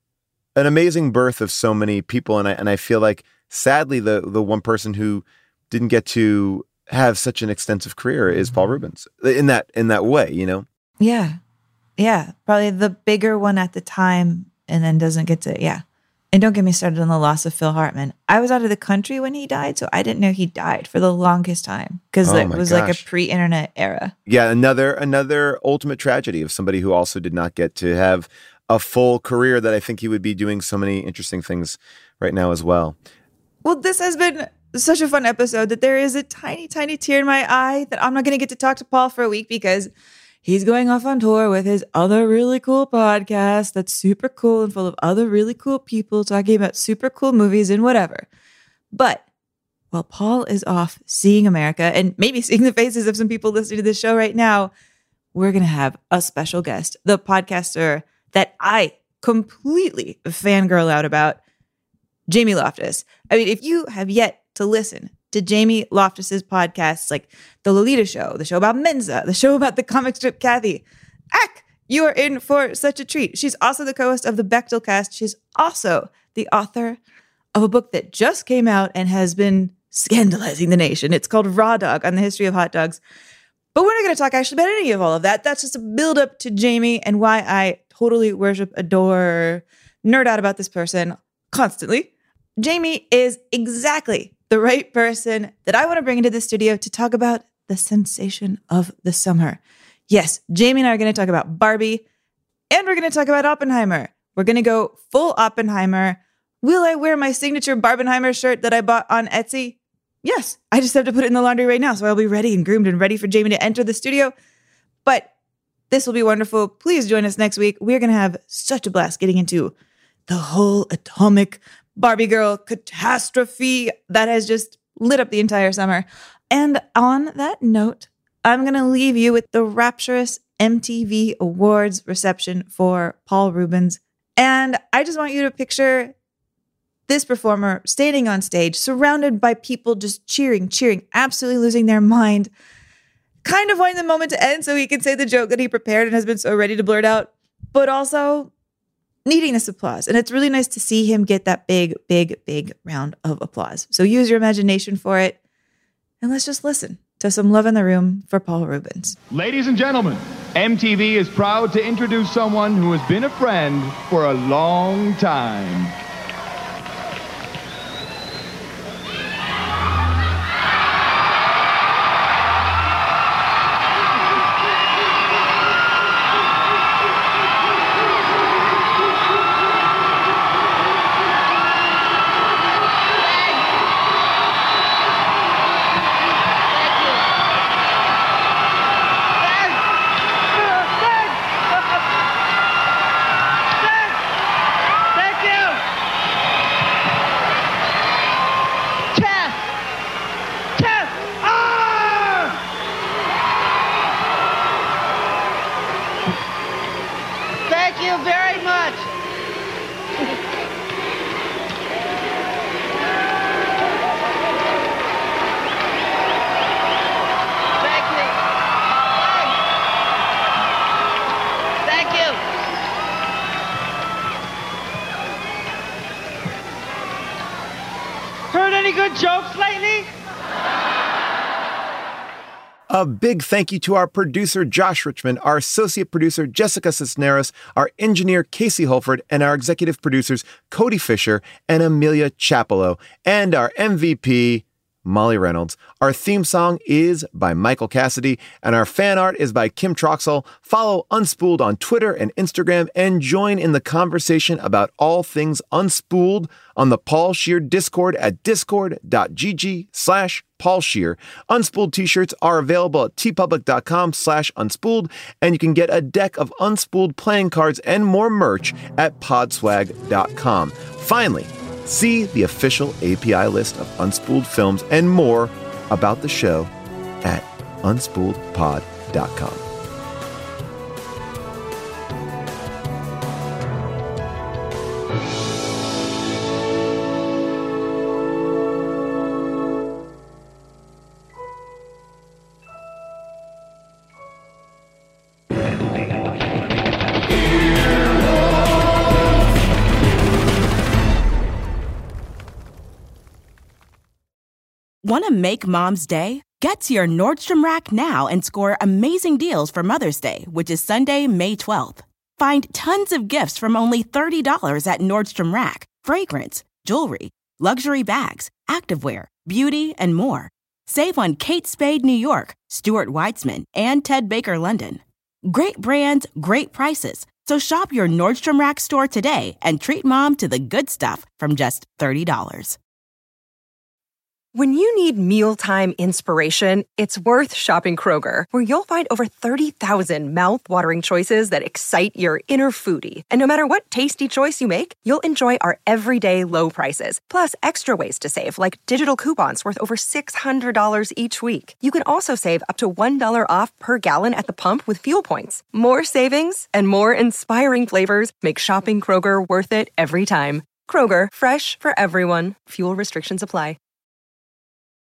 an amazing birth of so many people. And I and I feel like sadly the the one person who didn't get to have such an extensive career is Paul Reubens in that in that way, you know? Yeah. Yeah. Probably the bigger one at the time, and then doesn't get to, yeah. And don't get me started on the loss of Phil Hartman. I was out of the country when he died, so I didn't know he died for the longest time, because Oh it my was like gosh. a pre-internet era. Yeah, another another ultimate tragedy of somebody who also did not get to have a full career, that I think he would be doing so many interesting things right now as well. Well, this has been such a fun episode that there is a tiny, tiny tear in my eye that I'm not going to get to talk to Paul for a week, because he's going off on tour with his other really cool podcast that's super cool and full of other really cool people talking about super cool movies and whatever. But while Paul is off seeing America and maybe seeing the faces of some people listening to this show right now, we're going to have a special guest, the podcaster that I completely fangirl out about, Jamie Loftus. I mean, if you have yet to listen to Jamie Loftus's podcasts, like The Lolita Show, the show about Mensa, the show about the comic strip Kathy, ack, you are in for such a treat. She's also the co-host of the Bechdel Cast. She's also the author of a book that just came out and has been scandalizing the nation. It's called Raw Dog, on the history of hot dogs. But we're not going to talk actually about any of all of that. That's just a build up to Jamie and why I totally worship, adore, nerd out about this person constantly. Jamie is exactly the right person that I want to bring into the studio to talk about the sensation of the summer. Yes, Jamie and I are going to talk about Barbie, and we're going to talk about Oppenheimer. We're going to go full Oppenheimer, Will I wear my signature Barbenheimer shirt that I bought on Etsy? Yes, I just have to put it in the laundry right now, so I'll be ready and groomed and ready for Jamie to enter the studio. But this will be wonderful. Please join us next week. We're going to have such a blast getting into the whole atomic Barbie girl catastrophe that has just lit up the entire summer. And on that note, I'm going to leave you with the rapturous M T V Awards reception for Paul Reubens. And I just want you to picture this performer standing on stage, surrounded by people just cheering, cheering, absolutely losing their mind, kind of wanting the moment to end so he can say the joke that he prepared and has been so ready to blurt out, but also needing this applause. And it's really nice to see him get that big, big, big round of applause. So use your imagination for it, and let's just listen to some Love in the Room for Paul Reubens. Ladies and gentlemen, M T V is proud to introduce someone who has been a friend for a long time. Jokes lately? A big thank you to our producer, Josh Richmond, our associate producer, Jessica Cisneros, our engineer, Casey Holford, and our executive producers, Cody Fisher and Amelia Chapello, and our M V P, Molly Reynolds. Our theme song is by Michael Cassidy, and our fan art is by Kim Troxel. Follow Unspooled on Twitter and Instagram, and join in the conversation about all things Unspooled on the Paul Scheer Discord at discord.gg slash Paul Scheer. Unspooled t-shirts are available at tpublic.com slash unspooled, and you can get a deck of Unspooled playing cards and more merch at podswag dot com. Finally, see the official A P I list of Unspooled films and more about the show at unspooled pod dot com. Want to make Mom's day? Get to your Nordstrom Rack now and score amazing deals for Mother's Day, which is Sunday, May twelfth. Find tons of gifts from only thirty dollars at Nordstrom Rack. Fragrance, jewelry, luxury bags, activewear, beauty, and more. Save on Kate Spade New York, Stuart Weitzman, and Ted Baker London. Great brands, great prices. So shop your Nordstrom Rack store today and treat Mom to the good stuff from just thirty dollars. When you need mealtime inspiration, it's worth shopping Kroger, where you'll find over thirty thousand mouth-watering choices that excite your inner foodie. And no matter what tasty choice you make, you'll enjoy our everyday low prices, plus extra ways to save, like digital coupons worth over six hundred dollars each week. You can also save up to one dollar off per gallon at the pump with fuel points. More savings and more inspiring flavors make shopping Kroger worth it every time. Kroger, fresh for everyone. Fuel restrictions apply.